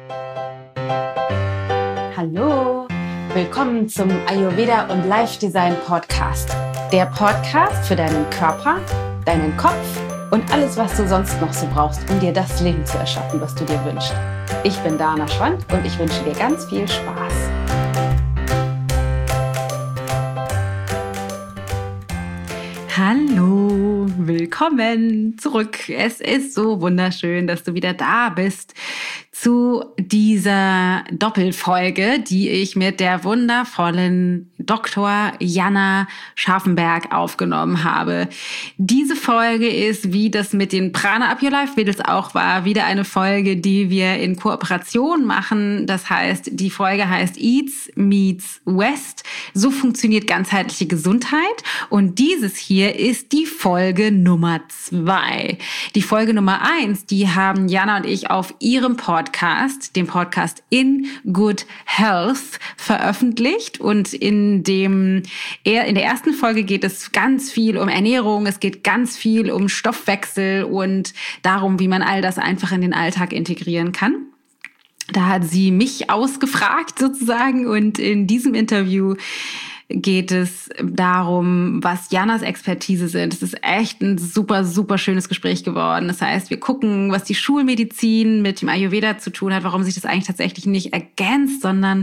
Hallo, willkommen zum Ayurveda und Life Design Podcast. Der Podcast für deinen Körper, deinen Kopf und alles, was du sonst noch so brauchst, um dir das Leben zu erschaffen, was du dir wünschst. Ich bin Dana Schwand und ich wünsche dir ganz viel Spaß. Hallo, willkommen zurück. Es ist so wunderschön, dass du wieder da bist zu dieser Doppelfolge, die ich mit der wundervollen Dr. Jana Scharfenberg aufgenommen habe. Diese Folge ist, wie das mit den Prana Up Your Life Mädels auch war, wieder eine Folge, die wir in Kooperation machen. Das heißt, die Folge heißt Eats Meets West. So funktioniert ganzheitliche Gesundheit. Und dieses hier ist die Folge Nummer 2. Die Folge Nummer 1, die haben Jana und ich auf ihrem Podcast, dem Podcast In Good Health, veröffentlicht. Und in der ersten Folge geht es ganz viel um Ernährung, es geht ganz viel um Stoffwechsel und darum, wie man all das einfach in den Alltag integrieren kann. Da hat sie mich ausgefragt sozusagen und in diesem Interview geht es darum, was Janas Expertise sind. Es ist echt ein super, super schönes Gespräch geworden. Das heißt, wir gucken, was die Schulmedizin mit dem Ayurveda zu tun hat, warum sich das eigentlich tatsächlich nicht ergänzt,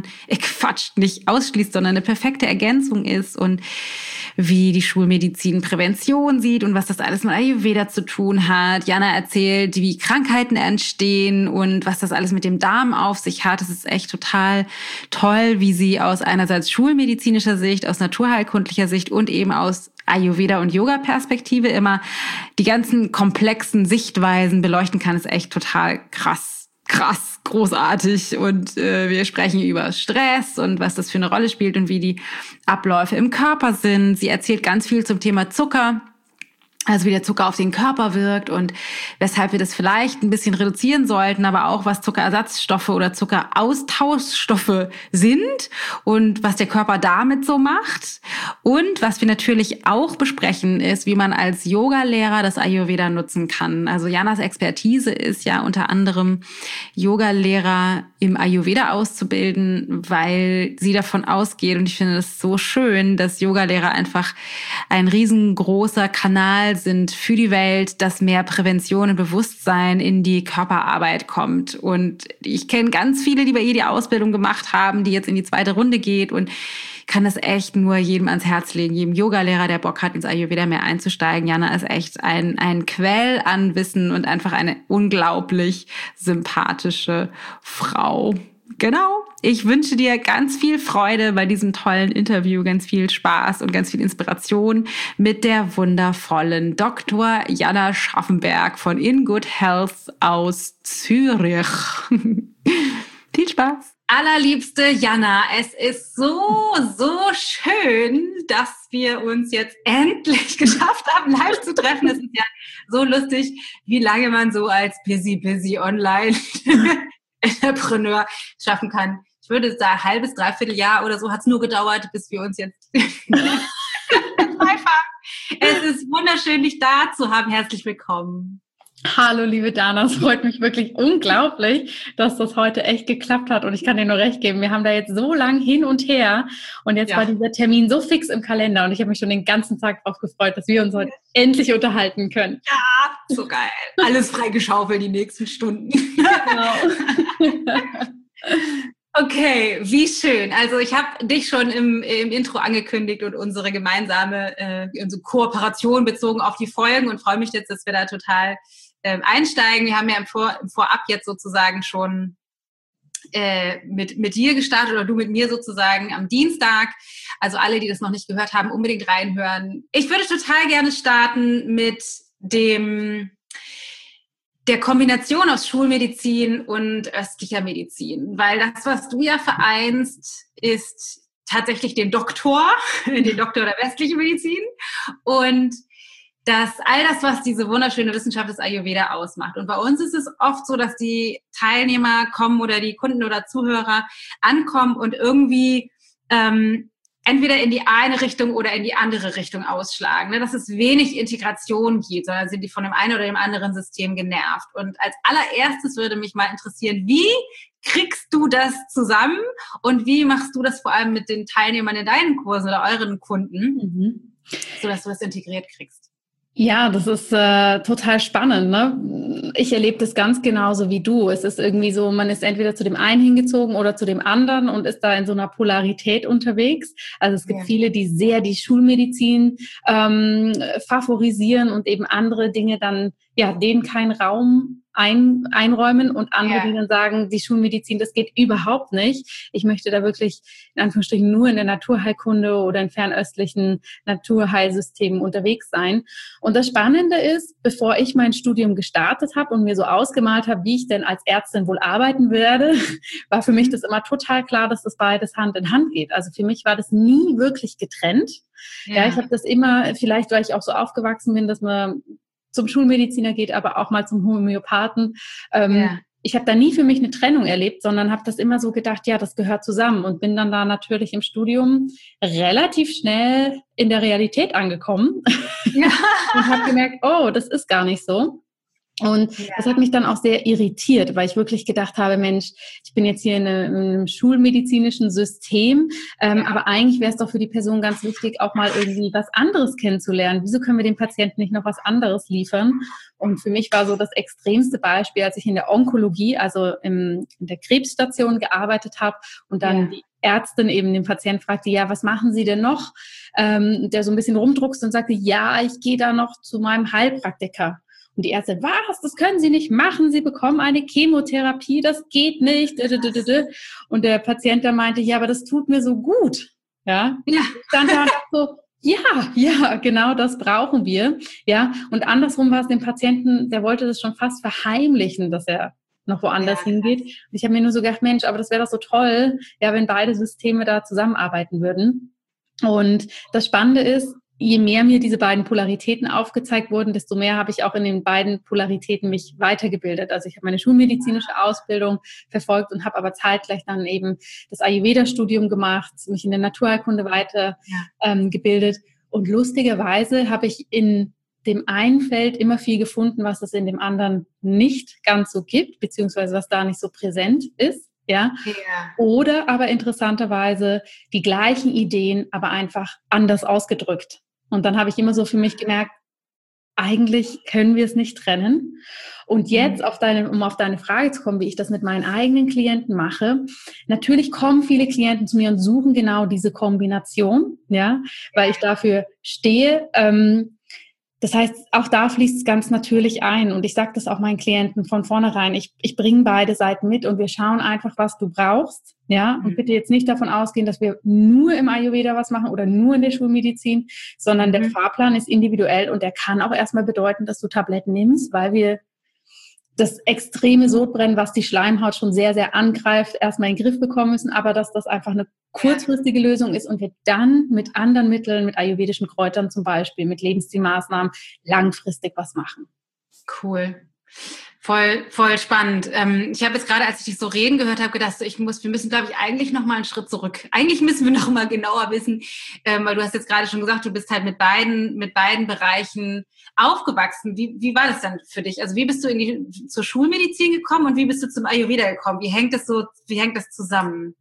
nicht ausschließt, sondern eine perfekte Ergänzung ist und wie die Schulmedizin Prävention sieht und was das alles mit Ayurveda zu tun hat. Jana erzählt, wie Krankheiten entstehen und was das alles mit dem Darm auf sich hat. Es ist echt total toll, wie sie aus einerseits schulmedizinischer Sicht, aus naturheilkundlicher Sicht und eben aus Ayurveda- und Yoga-Perspektive immer die ganzen komplexen Sichtweisen beleuchten kann. Das ist echt total krass, großartig. Und wir sprechen über Stress und was das für eine Rolle spielt und wie die Abläufe im Körper sind. Sie erzählt ganz viel zum Thema Zucker. Also wie der Zucker auf den Körper wirkt und weshalb wir das vielleicht ein bisschen reduzieren sollten, aber auch was Zuckerersatzstoffe oder Zuckeraustauschstoffe sind und was der Körper damit so macht. Und was wir natürlich auch besprechen, ist, wie man als Yogalehrer das Ayurveda nutzen kann. Also Janas Expertise ist ja unter anderem Yogalehrer im Ayurveda auszubilden, weil sie davon ausgeht, und ich finde das so schön, dass Yogalehrer einfach ein riesengroßer Kanal sind für die Welt, dass mehr Prävention und Bewusstsein in die Körperarbeit kommt. Und ich kenne ganz viele, die bei ihr die Ausbildung gemacht haben, die jetzt in die 2. Runde geht und kann das echt nur jedem ans Herz legen, jedem Yogalehrer, der Bock hat, ins Ayurveda mehr einzusteigen. Jana ist echt ein Quell an Wissen und einfach eine unglaublich sympathische Frau. Genau. Ich wünsche dir ganz viel Freude bei diesem tollen Interview, ganz viel Spaß und ganz viel Inspiration mit der wundervollen Dr. Jana Scharfenberg von In Good Health aus Zürich. Viel Spaß. Allerliebste Jana, es ist so schön, dass wir uns jetzt endlich geschafft haben, live zu treffen. Es ist ja so lustig, wie lange man so als busy online Entrepreneur schaffen kann. Ich würde sagen, ein halbes, dreiviertel Jahr oder so hat es nur gedauert, bis wir uns jetzt live haben. Es ist wunderschön, dich da zu haben. Herzlich willkommen. Hallo, liebe Dana, es freut mich wirklich unglaublich, dass das heute echt geklappt hat und ich kann dir nur recht geben, wir haben da jetzt so lang hin und her und jetzt war dieser Termin so fix im Kalender und ich habe mich schon den ganzen Tag darauf gefreut, dass wir uns heute endlich unterhalten können. Ja, so geil. Alles freigeschaufelt die nächsten Stunden. Genau. Okay, wie schön. Also ich habe dich schon im Intro angekündigt und unsere gemeinsame unsere Kooperation bezogen auf die Folgen und freue mich jetzt, dass wir da total einsteigen. Wir haben ja im Vorab jetzt sozusagen schon mit dir gestartet oder du mit mir sozusagen am Dienstag. Also alle, die das noch nicht gehört haben, unbedingt reinhören. Ich würde total gerne starten mit der Kombination aus Schulmedizin und östlicher Medizin, weil das, was du ja vereinst, ist tatsächlich den Doktor der westlichen Medizin und all das, was diese wunderschöne Wissenschaft des Ayurveda ausmacht. Und bei uns ist es oft so, dass die Teilnehmer kommen oder die Kunden oder Zuhörer ankommen und irgendwie entweder in die eine Richtung oder in die andere Richtung ausschlagen, ne? Dass es wenig Integration gibt, sondern sind die von dem einen oder dem anderen System genervt. Und als allererstes würde mich mal interessieren, wie kriegst du das zusammen und wie machst du das vor allem mit den Teilnehmern in deinen Kursen oder euren Kunden, sodass du das integriert kriegst? Ja, das ist total spannend, ne? Ich erlebe das ganz genauso wie du. Es ist irgendwie so, man ist entweder zu dem einen hingezogen oder zu dem anderen und ist da in so einer Polarität unterwegs. Also es gibt viele, die sehr die Schulmedizin favorisieren und eben andere Dinge dann, ja, denen keinen Raum einräumen und andere, die dann sagen, die Schulmedizin, das geht überhaupt nicht. Ich möchte da wirklich in Anführungsstrichen nur in der Naturheilkunde oder in fernöstlichen Naturheilsystemen unterwegs sein. Und das Spannende ist, bevor ich mein Studium gestartet habe und mir so ausgemalt habe, wie ich denn als Ärztin wohl arbeiten werde, war für mich das immer total klar, dass das beides Hand in Hand geht. Also für mich war das nie wirklich getrennt. Ja, ich habe das immer, vielleicht weil ich auch so aufgewachsen bin, dass man zum Schulmediziner geht, aber auch mal zum Homöopathen. Ich habe da nie für mich eine Trennung erlebt, sondern habe das immer so gedacht, ja, das gehört zusammen und bin dann da natürlich im Studium relativ schnell in der Realität angekommen und habe gemerkt, oh, das ist gar nicht so. Und das hat mich dann auch sehr irritiert, weil ich wirklich gedacht habe, Mensch, ich bin jetzt hier in einem schulmedizinischen System, aber eigentlich wäre es doch für die Person ganz wichtig, auch mal irgendwie was anderes kennenzulernen. Wieso können wir dem Patienten nicht noch was anderes liefern? Und für mich war so das extremste Beispiel, als ich in der Onkologie, also in der Krebsstation gearbeitet habe und dann die Ärztin eben den Patienten fragte, ja, was machen Sie denn noch? Der so ein bisschen rumdruckst und sagte, ja, ich gehe da noch zu meinem Heilpraktiker. Und die Ärztin, was, das können Sie nicht machen, Sie bekommen eine Chemotherapie, das geht nicht. Und der Patient da meinte, ja, aber das tut mir so gut. Ja. Ich stand da und dachte so, ja, genau das brauchen wir. Ja. Und andersrum war es dem Patienten, der wollte das schon fast verheimlichen, dass er noch woanders hingeht. Und ich habe mir nur so gedacht, Mensch, aber das wäre doch so toll, ja, wenn beide Systeme da zusammenarbeiten würden. Und das Spannende ist, je mehr mir diese beiden Polaritäten aufgezeigt wurden, desto mehr habe ich auch in den beiden Polaritäten mich weitergebildet. Also ich habe meine schulmedizinische Ausbildung verfolgt und habe aber zeitgleich dann eben das Ayurveda-Studium gemacht, mich in der Naturheilkunde weitergebildet. Und lustigerweise habe ich in dem einen Feld immer viel gefunden, was es in dem anderen nicht ganz so gibt, beziehungsweise was da nicht so präsent ist. Ja. Oder aber interessanterweise die gleichen Ideen, aber einfach anders ausgedrückt. Und dann habe ich immer so für mich gemerkt, eigentlich können wir es nicht trennen. Und jetzt, um auf deine Frage zu kommen, wie ich das mit meinen eigenen Klienten mache, natürlich kommen viele Klienten zu mir und suchen genau diese Kombination, ja, weil ich dafür stehe. Das heißt, auch da fließt es ganz natürlich ein. Und ich sage das auch meinen Klienten von vornherein. Ich bringe beide Seiten mit und wir schauen einfach, was du brauchst. Ja, und bitte jetzt nicht davon ausgehen, dass wir nur im Ayurveda was machen oder nur in der Schulmedizin, sondern der Fahrplan ist individuell und der kann auch erstmal bedeuten, dass du Tabletten nimmst, weil wir das extreme Sodbrennen, was die Schleimhaut schon sehr, sehr angreift, erstmal in den Griff bekommen müssen, aber dass das einfach eine kurzfristige Lösung ist und wir dann mit anderen Mitteln, mit ayurvedischen Kräutern zum Beispiel, mit Lebensstilmaßnahmen langfristig was machen. Cool. Voll spannend. Ich habe jetzt gerade, als ich dich so reden gehört habe, gedacht, wir müssen, glaube ich, eigentlich noch mal einen Schritt zurück. Eigentlich müssen wir noch mal genauer wissen, weil du hast jetzt gerade schon gesagt, du bist halt mit beiden Bereichen aufgewachsen. Wie war das dann für dich? Also wie bist du zur Schulmedizin gekommen und wie bist du zum Ayurveda gekommen? Wie hängt das zusammen?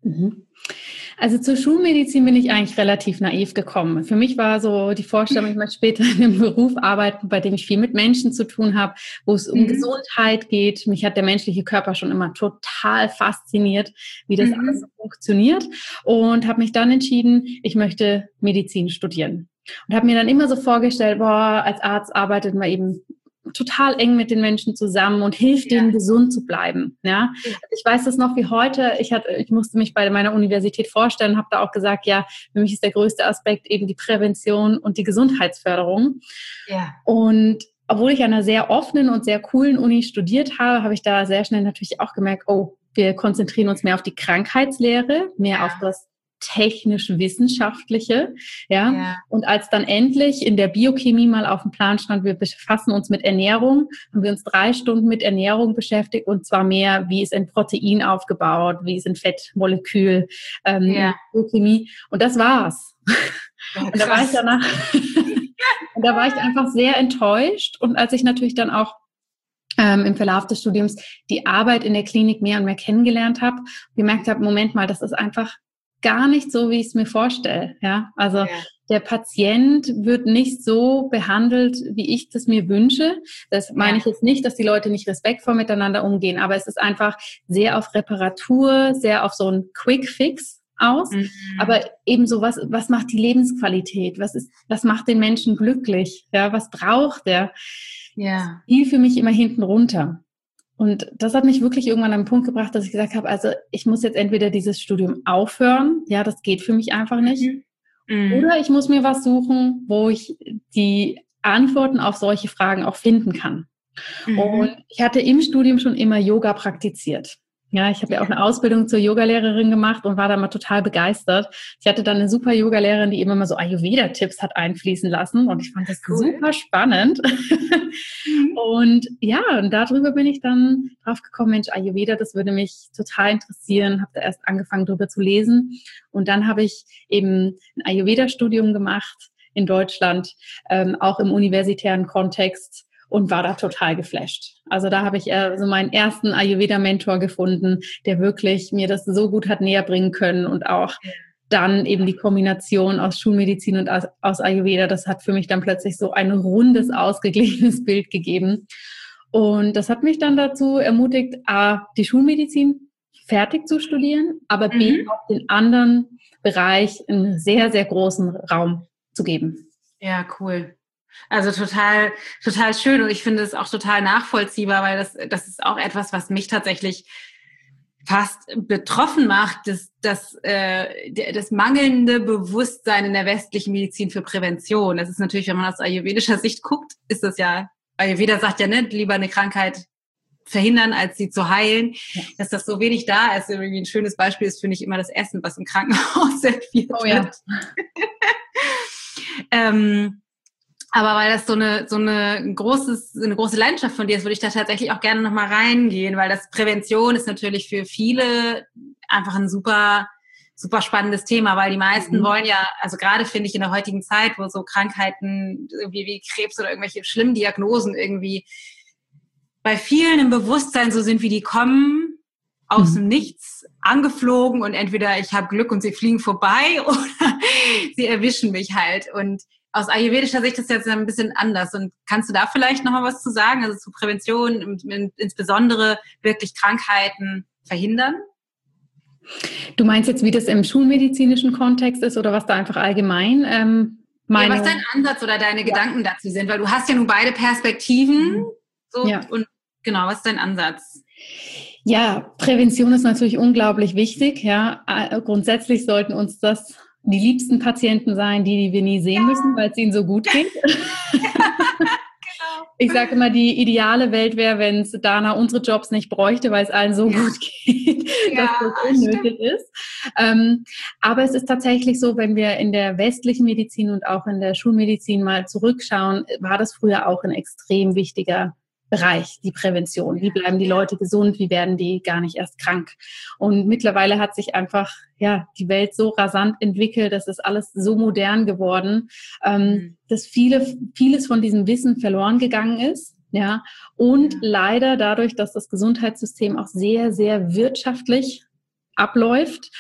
Also zur Schulmedizin bin ich eigentlich relativ naiv gekommen. Für mich war so die Vorstellung, ich möchte später in einem Beruf arbeiten, bei dem ich viel mit Menschen zu tun habe, wo es um Gesundheit geht. Mich hat der menschliche Körper schon immer total fasziniert, wie das alles so funktioniert. Und habe mich dann entschieden, ich möchte Medizin studieren. Und habe mir dann immer so vorgestellt, als Arzt arbeitet man eben total eng mit den Menschen zusammen und hilft denen, gesund zu bleiben. Ja? Ich weiß das noch wie heute. Ich musste mich bei meiner Universität vorstellen, habe da auch gesagt, ja, für mich ist der größte Aspekt eben die Prävention und die Gesundheitsförderung. Ja. Und obwohl ich an einer sehr offenen und sehr coolen Uni studiert habe, habe ich da sehr schnell natürlich auch gemerkt, wir konzentrieren uns mehr auf die Krankheitslehre, mehr auf das technisch-wissenschaftliche, ja. Und als dann endlich in der Biochemie mal auf dem Plan stand, wir befassen uns mit Ernährung, haben wir uns 3 Stunden mit Ernährung beschäftigt und zwar mehr, wie ist ein Protein aufgebaut, wie ist ein Fettmolekül, in der Biochemie und das war's. Und da war ich danach, und da war ich einfach sehr enttäuscht und als ich natürlich dann auch im Verlauf des Studiums die Arbeit in der Klinik mehr und mehr kennengelernt habe, gemerkt habe, Moment mal, das ist einfach gar nicht so, wie ich es mir vorstelle. Ja, also der Patient wird nicht so behandelt, wie ich das mir wünsche. Das meine ich jetzt nicht, dass die Leute nicht respektvoll miteinander umgehen, aber es ist einfach sehr auf Reparatur, sehr auf so einen Quick Fix aus. Aber eben so, was macht die Lebensqualität? Was macht den Menschen glücklich? Ja, was braucht der? Ja. Fiel für mich immer hinten runter. Und das hat mich wirklich irgendwann an den Punkt gebracht, dass ich gesagt habe, also ich muss jetzt entweder dieses Studium aufhören, ja, das geht für mich einfach nicht, oder ich muss mir was suchen, wo ich die Antworten auf solche Fragen auch finden kann. Und ich hatte im Studium schon immer Yoga praktiziert. Ja, ich habe ja auch eine Ausbildung zur Yogalehrerin gemacht und war da mal total begeistert. Ich hatte dann eine super Yogalehrerin, die immer mal so Ayurveda-Tipps hat einfließen lassen und ich fand das super spannend. Und ja, und darüber bin ich dann drauf gekommen, Mensch, Ayurveda, das würde mich total interessieren, habe da erst angefangen, drüber zu lesen und dann habe ich eben ein Ayurveda-Studium gemacht in Deutschland, auch im universitären Kontext. Und war da total geflasht. Also da habe ich so meinen ersten Ayurveda-Mentor gefunden, der wirklich mir das so gut hat näher bringen können und auch dann eben die Kombination aus Schulmedizin und aus Ayurveda, das hat für mich dann plötzlich so ein rundes, ausgeglichenes Bild gegeben. Und das hat mich dann dazu ermutigt, A, die Schulmedizin fertig zu studieren, aber B, auch den anderen Bereich einen sehr, sehr großen Raum zu geben. Ja, cool. Also total, total schön und ich finde es auch total nachvollziehbar, weil das ist auch etwas, was mich tatsächlich fast betroffen macht, das mangelnde Bewusstsein in der westlichen Medizin für Prävention. Das ist natürlich, wenn man aus ayurvedischer Sicht guckt, ist das ja, Ayurveda sagt ja, ne, lieber eine Krankheit verhindern, als sie zu heilen. Ja. Dass das so wenig da ist, irgendwie ein schönes Beispiel ist, finde ich, immer das Essen, was im Krankenhaus serviert wird. Aber weil das so eine große Leidenschaft von dir ist, würde ich da tatsächlich auch gerne nochmal reingehen, weil das Prävention ist natürlich für viele einfach ein super, super spannendes Thema, weil die meisten wollen ja, also gerade finde ich in der heutigen Zeit, wo so Krankheiten irgendwie wie Krebs oder irgendwelche schlimmen Diagnosen irgendwie bei vielen im Bewusstsein so sind, wie die kommen, aus dem Nichts angeflogen und entweder ich habe Glück und sie fliegen vorbei oder sie erwischen mich halt. Und aus ayurvedischer Sicht ist das jetzt ein bisschen anders. Und kannst du da vielleicht noch mal was zu sagen? Also zu Prävention, insbesondere wirklich Krankheiten verhindern? Du meinst jetzt, wie das im schulmedizinischen Kontext ist oder was da einfach allgemein was dein Ansatz oder deine Gedanken dazu sind? Weil du hast ja nun beide Perspektiven. Und genau, was ist dein Ansatz? Ja, Prävention ist natürlich unglaublich wichtig. Ja, grundsätzlich sollten uns das die liebsten Patienten sein, die wir nie sehen müssen, weil es ihnen so gut geht. Ich sage immer, die ideale Welt wäre, wenn es Dana unsere Jobs nicht bräuchte, weil es allen so gut geht, dass das unnötig ist. Aber es ist tatsächlich so, wenn wir in der westlichen Medizin und auch in der Schulmedizin mal zurückschauen, war das früher auch ein extrem wichtiger Bereich, die Prävention. Wie bleiben die Leute gesund? Wie werden die gar nicht erst krank? Und mittlerweile hat sich einfach die Welt so rasant entwickelt, das ist alles so modern geworden, dass vieles von diesem Wissen verloren gegangen ist. Ja, und leider dadurch, dass das Gesundheitssystem auch sehr, sehr wirtschaftlich abläuft,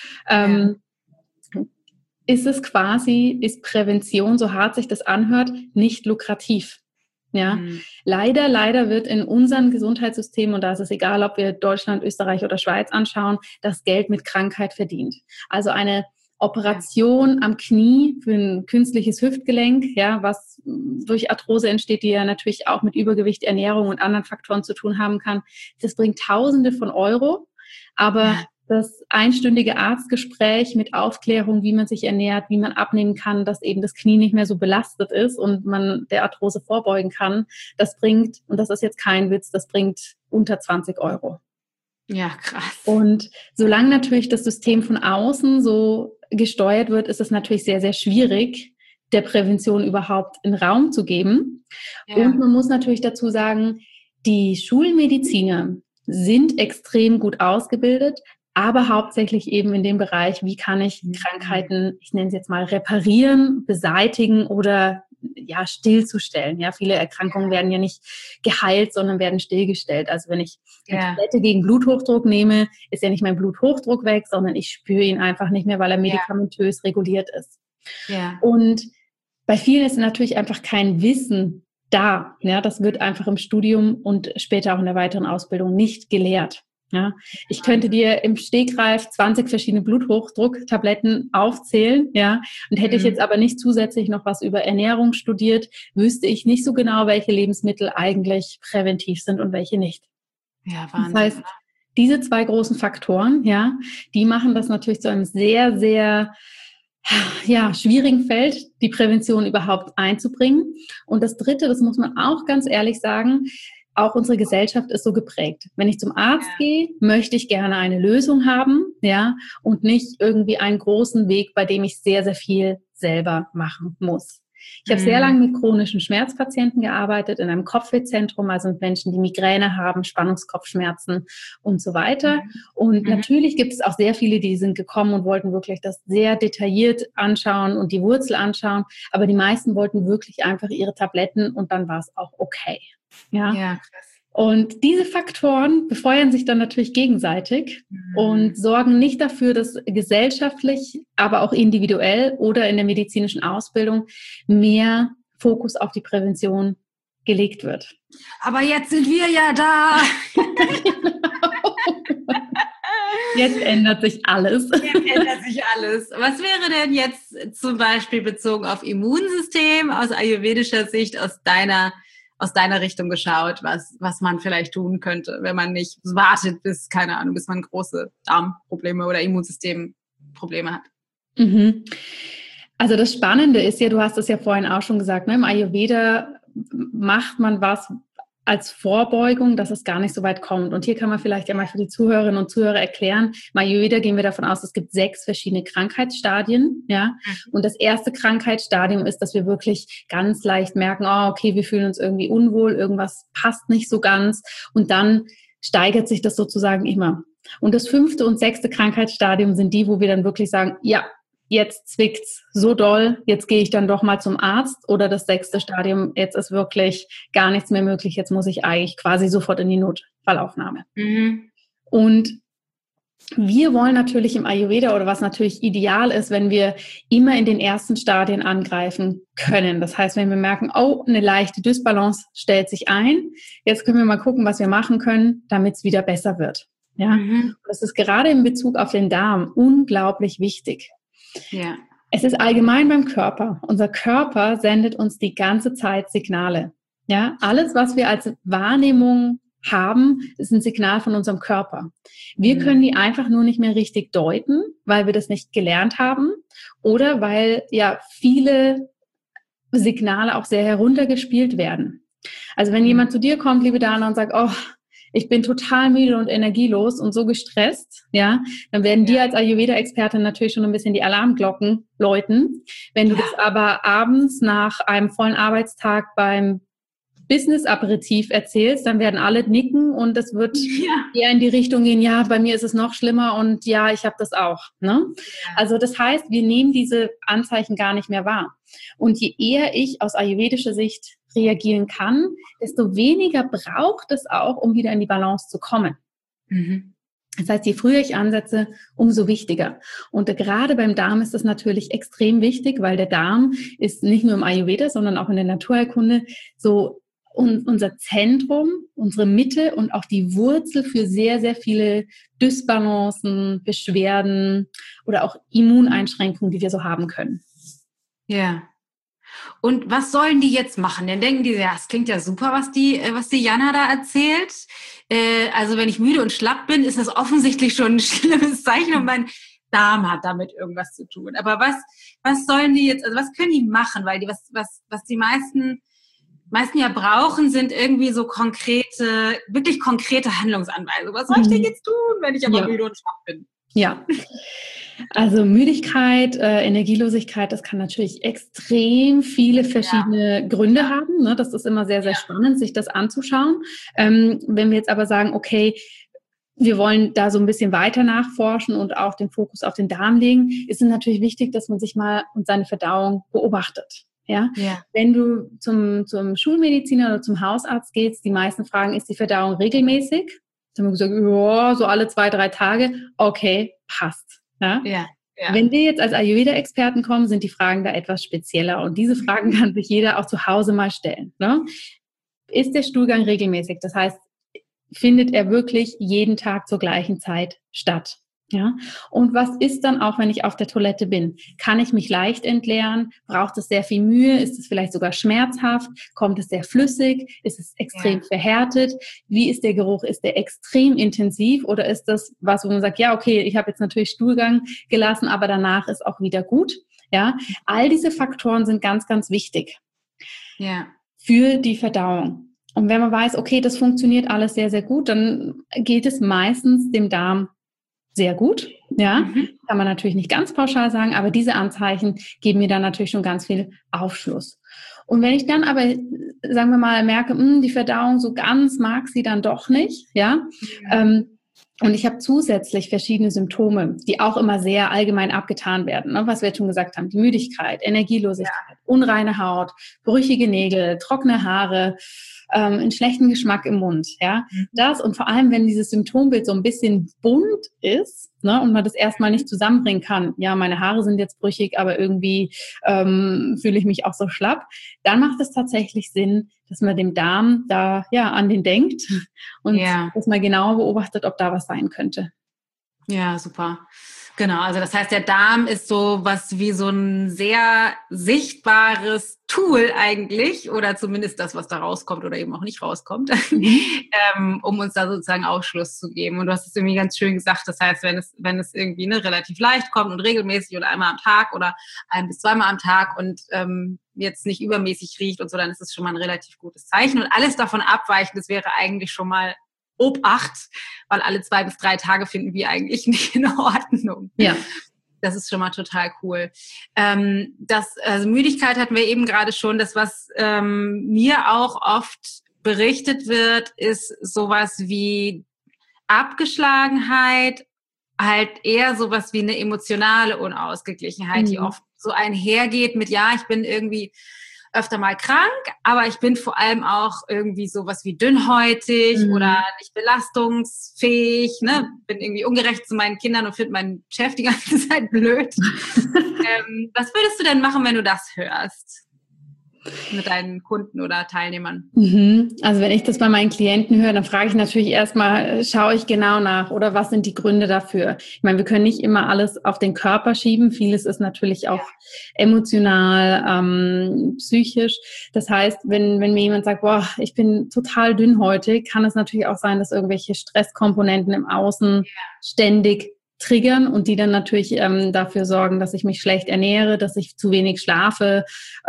ist Prävention, so hart sich das anhört, nicht lukrativ. Ja, leider wird in unserem Gesundheitssystem, und da ist es egal, ob wir Deutschland, Österreich oder Schweiz anschauen, das Geld mit Krankheit verdient. Also eine Operation am Knie für ein künstliches Hüftgelenk, was durch Arthrose entsteht, die ja natürlich auch mit Übergewicht, Ernährung und anderen Faktoren zu tun haben kann. Das bringt Tausende von Euro, aber das einstündige Arztgespräch mit Aufklärung, wie man sich ernährt, wie man abnehmen kann, dass eben das Knie nicht mehr so belastet ist und man der Arthrose vorbeugen kann, das bringt, und das ist jetzt kein Witz, das bringt unter 20 Euro. Ja, krass. Und solange natürlich das System von außen so gesteuert wird, ist es natürlich sehr, sehr schwierig, der Prävention überhaupt einen Raum zu geben. Ja. Und man muss natürlich dazu sagen, die Schulmediziner sind extrem gut ausgebildet, aber hauptsächlich eben in dem Bereich, wie kann ich Krankheiten, ich nenne es jetzt mal, reparieren, beseitigen oder ja, stillzustellen. Ja, viele Erkrankungen werden ja nicht geheilt, sondern werden stillgestellt. Also wenn ich eine Tablette gegen Bluthochdruck nehme, ist ja nicht mein Bluthochdruck weg, sondern ich spüre ihn einfach nicht mehr, weil er medikamentös reguliert ist. Ja. Und bei vielen ist natürlich einfach kein Wissen da. Ja, das wird einfach im Studium und später auch in der weiteren Ausbildung nicht gelehrt. Ja, ich könnte dir im Stegreif 20 verschiedene Bluthochdrucktabletten aufzählen, ja, und hätte ich jetzt aber nicht zusätzlich noch was über Ernährung studiert, wüsste ich nicht so genau, welche Lebensmittel eigentlich präventiv sind und welche nicht. Ja, Wahnsinn. Das heißt, diese zwei großen Faktoren, ja, die machen das natürlich zu einem sehr, sehr schwierigen Feld, die Prävention überhaupt einzubringen. Und das Dritte, das muss man auch ganz ehrlich sagen, auch unsere Gesellschaft ist so geprägt. Wenn ich zum Arzt gehe, möchte ich gerne eine Lösung haben, ja, und nicht irgendwie einen großen Weg, bei dem ich sehr, sehr viel selber machen muss. Ich habe sehr lange mit chronischen Schmerzpatienten gearbeitet, in einem Kopfwehzentrum, also mit Menschen, die Migräne haben, Spannungskopfschmerzen und so weiter. Und natürlich gibt es auch sehr viele, die sind gekommen und wollten wirklich das sehr detailliert anschauen und die Wurzel anschauen. Aber die meisten wollten wirklich einfach ihre Tabletten und dann war es auch okay. Ja, krass. Und diese Faktoren befeuern sich dann natürlich gegenseitig und sorgen nicht dafür, dass gesellschaftlich, aber auch individuell oder in der medizinischen Ausbildung mehr Fokus auf die Prävention gelegt wird. Aber jetzt sind wir ja da. Jetzt ändert sich alles. Jetzt ändert sich alles. Was wäre denn jetzt zum Beispiel bezogen auf Immunsystem aus ayurvedischer Sicht, aus deiner Richtung geschaut, was man vielleicht tun könnte, wenn man nicht wartet bis, keine Ahnung, bis man große Darmprobleme oder Immunsystemprobleme hat? Also das Spannende ist ja, du hast es ja vorhin auch schon gesagt, ne, im Ayurveda macht man was als Vorbeugung, dass es gar nicht so weit kommt. Und hier kann man vielleicht ja mal für die Zuhörerinnen und Zuhörer erklären, im Ayurveda gehen wir davon aus, es gibt 6 verschiedene Krankheitsstadien, ja. Und das erste Krankheitsstadium ist, dass wir wirklich ganz leicht merken, okay, wir fühlen uns irgendwie unwohl, irgendwas passt nicht so ganz. Und dann steigert sich das sozusagen immer. Und das 5. und 6. Krankheitsstadium sind die, wo wir dann wirklich sagen, ja, jetzt zwickt's so doll, jetzt gehe ich dann doch mal zum Arzt, oder das 6. Stadium, jetzt ist wirklich gar nichts mehr möglich, jetzt muss ich eigentlich quasi sofort in die Notfallaufnahme. Und wir wollen natürlich im Ayurveda, oder was natürlich ideal ist, wenn wir immer in den ersten Stadien angreifen können. Das heißt, wenn wir merken, eine leichte Dysbalance stellt sich ein, jetzt können wir mal gucken, was wir machen können, damit es wieder besser wird. Ja, das ist gerade in Bezug auf den Darm unglaublich wichtig. Ja. Es ist allgemein beim Körper. Unser Körper sendet uns die ganze Zeit Signale. Ja, alles, was wir als Wahrnehmung haben, ist ein Signal von unserem Körper. Wir können die einfach nur nicht mehr richtig deuten, weil wir das nicht gelernt haben oder weil ja viele Signale auch sehr heruntergespielt werden. Also wenn jemand zu dir kommt, liebe Dana, und sagt, ich bin total müde und energielos und so gestresst, ja, dann werden dir als Ayurveda-Expertin natürlich schon ein bisschen die Alarmglocken läuten. Wenn du das aber abends nach einem vollen Arbeitstag beim Business-Aperitif erzählst, dann werden alle nicken und es wird eher in die Richtung gehen, ja, bei mir ist es noch schlimmer und ja, ich habe das auch. Ne? Also das heißt, wir nehmen diese Anzeichen gar nicht mehr wahr. Und je eher ich aus ayurvedischer Sicht reagieren kann, desto weniger braucht es auch, um wieder in die Balance zu kommen. Das heißt, je früher ich ansetze, umso wichtiger. Und gerade beim Darm ist das natürlich extrem wichtig, weil der Darm ist nicht nur im Ayurveda, sondern auch in der Naturheilkunde so unser Zentrum, unsere Mitte und auch die Wurzel für sehr, sehr viele Dysbalancen, Beschwerden oder auch Immuneinschränkungen, die wir so haben können. Ja. Und was sollen die jetzt machen? Dann denken die, ja, das klingt ja super, was die Jana da erzählt. Also wenn ich müde und schlapp bin, ist das offensichtlich schon ein schlimmes Zeichen und mein Darm hat damit irgendwas zu tun. Aber was sollen die jetzt, also was können die machen? Weil was die meisten ja brauchen, sind irgendwie so wirklich konkrete Handlungsanweisungen. Was soll ich denn jetzt tun, wenn ich aber müde und schlapp bin? Ja. Also Müdigkeit, Energielosigkeit, das kann natürlich extrem viele verschiedene Gründe haben. Ne? Das ist immer sehr, sehr spannend, sich das anzuschauen. Wenn wir jetzt aber sagen, okay, wir wollen da so ein bisschen weiter nachforschen und auch den Fokus auf den Darm legen, ist es natürlich wichtig, dass man sich mal und seine Verdauung beobachtet. Ja? Wenn du zum Schulmediziner oder zum Hausarzt gehst, die meisten fragen, ist die Verdauung regelmäßig? Dann haben wir gesagt, ja, so alle 2-3 Tage. Okay, passt. Ja? Wenn wir jetzt als Ayurveda-Experten kommen, sind die Fragen da etwas spezieller. Und diese Fragen kann sich jeder auch zu Hause mal stellen. Ne? Ist der Stuhlgang regelmäßig? Das heißt, findet er wirklich jeden Tag zur gleichen Zeit statt? Ja? Und was ist dann auch, wenn ich auf der Toilette bin? Kann ich mich leicht entleeren? Braucht es sehr viel Mühe? Ist es vielleicht sogar schmerzhaft? Kommt es sehr flüssig? Ist es extrem verhärtet? Wie ist der Geruch? Ist der extrem intensiv? Oder ist das was, wo man sagt, ja, okay, ich habe jetzt natürlich Stuhlgang gelassen, aber danach ist auch wieder gut? Ja? All diese Faktoren sind ganz, ganz wichtig für die Verdauung. Und wenn man weiß, okay, das funktioniert alles sehr, sehr gut, dann geht es meistens dem Darm sehr gut. Ja, kann man natürlich nicht ganz pauschal sagen, aber diese Anzeichen geben mir dann natürlich schon ganz viel Aufschluss. Und wenn ich dann aber, sagen wir mal, merke, die Verdauung so ganz mag sie dann doch nicht, und ich habe zusätzlich verschiedene Symptome, die auch immer sehr allgemein abgetan werden, ne? Was wir jetzt schon gesagt haben, die Müdigkeit, Energielosigkeit, unreine Haut, brüchige Nägel, trockene Haare, einen schlechten Geschmack im Mund, ja. Das und vor allem, wenn dieses Symptombild so ein bisschen bunt ist, ne, und man das erstmal nicht zusammenbringen kann, ja, meine Haare sind jetzt brüchig, aber irgendwie fühle ich mich auch so schlapp, dann macht es tatsächlich Sinn, dass man dem Darm da an den denkt und dass man genauer beobachtet, ob da was sein könnte. Ja, super. Genau, also das heißt, der Darm ist so was wie so ein sehr sichtbares Tool eigentlich, oder zumindest das, was da rauskommt oder eben auch nicht rauskommt, um uns da sozusagen Aufschluss zu geben. Und du hast es irgendwie ganz schön gesagt, das heißt, wenn es irgendwie relativ leicht kommt und regelmäßig oder einmal am Tag oder 1 bis 2 Mal am Tag und jetzt nicht übermäßig riecht und so, dann ist es schon mal ein relativ gutes Zeichen. Und alles davon abweichend, das wäre eigentlich schon mal Obacht, weil alle 2 bis 3 Tage finden wir eigentlich nicht in Ordnung. Ja. Das ist schon mal total cool. Also Müdigkeit hatten wir eben gerade schon. Das, was mir auch oft berichtet wird, ist sowas wie Abgeschlagenheit, halt eher sowas wie eine emotionale Unausgeglichenheit, die oft so einhergeht mit, ich bin irgendwie öfter mal krank, aber ich bin vor allem auch irgendwie sowas wie dünnhäutig oder nicht belastungsfähig, ne? Bin irgendwie ungerecht zu meinen Kindern und finde meinen Chef die ganze Zeit blöd. Was würdest du denn machen, wenn du das hörst? Mit deinen Kunden oder Teilnehmern? Also wenn ich das bei meinen Klienten höre, dann frage ich natürlich erstmal, schaue ich genau nach oder was sind die Gründe dafür? Ich meine, wir können nicht immer alles auf den Körper schieben. Vieles ist natürlich auch emotional, psychisch. Das heißt, wenn mir jemand sagt, ich bin total dünnhäutig, kann es natürlich auch sein, dass irgendwelche Stresskomponenten im Außen ständig triggern und die dann natürlich dafür sorgen, dass ich mich schlecht ernähre, dass ich zu wenig schlafe,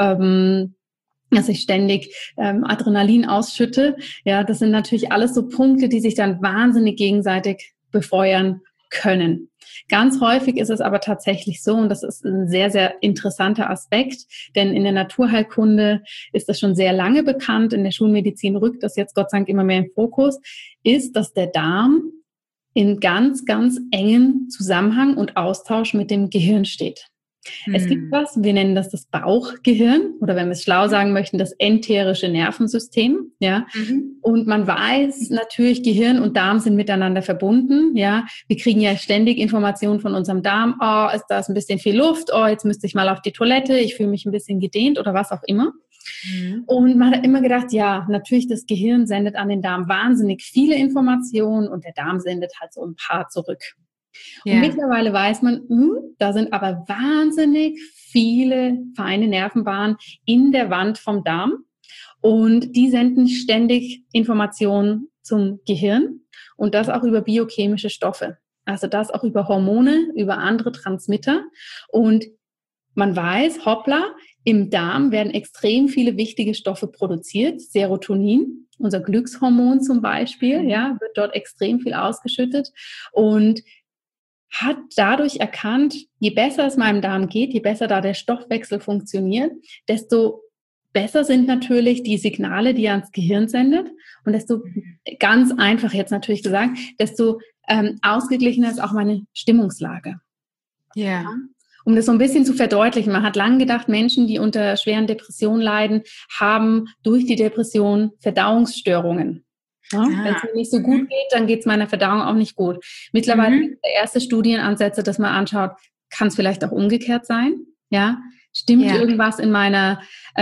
dass ich ständig Adrenalin ausschütte. Ja, das sind natürlich alles so Punkte, die sich dann wahnsinnig gegenseitig befeuern können. Ganz häufig ist es aber tatsächlich so, und das ist ein sehr, sehr interessanter Aspekt, denn in der Naturheilkunde ist das schon sehr lange bekannt, in der Schulmedizin rückt das jetzt Gott sei Dank immer mehr in den Fokus, ist, dass der Darm in ganz, ganz engen Zusammenhang und Austausch mit dem Gehirn steht. Es gibt was, wir nennen das Bauchgehirn oder wenn wir es schlau sagen möchten, das enterische Nervensystem, ja. Und man weiß natürlich, Gehirn und Darm sind miteinander verbunden, ja. Wir kriegen ja ständig Informationen von unserem Darm, ist da ein bisschen viel Luft, jetzt müsste ich mal auf die Toilette, ich fühle mich ein bisschen gedehnt oder was auch immer. Und man hat immer gedacht, natürlich das Gehirn sendet an den Darm wahnsinnig viele Informationen und der Darm sendet halt so ein paar zurück. Und mittlerweile weiß man, da sind aber wahnsinnig viele feine Nervenbahnen in der Wand vom Darm und die senden ständig Informationen zum Gehirn und das auch über biochemische Stoffe. Also das auch über Hormone, über andere Transmitter und man weiß, hoppla, im Darm werden extrem viele wichtige Stoffe produziert, Serotonin, unser Glückshormon zum Beispiel, wird dort extrem viel ausgeschüttet und hat dadurch erkannt, je besser es meinem Darm geht, je besser da der Stoffwechsel funktioniert, desto besser sind natürlich die Signale, die er ans Gehirn sendet und desto, ganz einfach jetzt natürlich gesagt, desto ausgeglichener ist auch meine Stimmungslage. Ja. Um das so ein bisschen zu verdeutlichen, man hat lange gedacht, Menschen, die unter schweren Depressionen leiden, haben durch die Depression Verdauungsstörungen. Ja? Wenn es mir nicht so gut geht, dann geht es meiner Verdauung auch nicht gut. Mittlerweile gibt es erste Studienansätze, dass man anschaut, kann es vielleicht auch umgekehrt sein? Ja? Stimmt irgendwas in meinem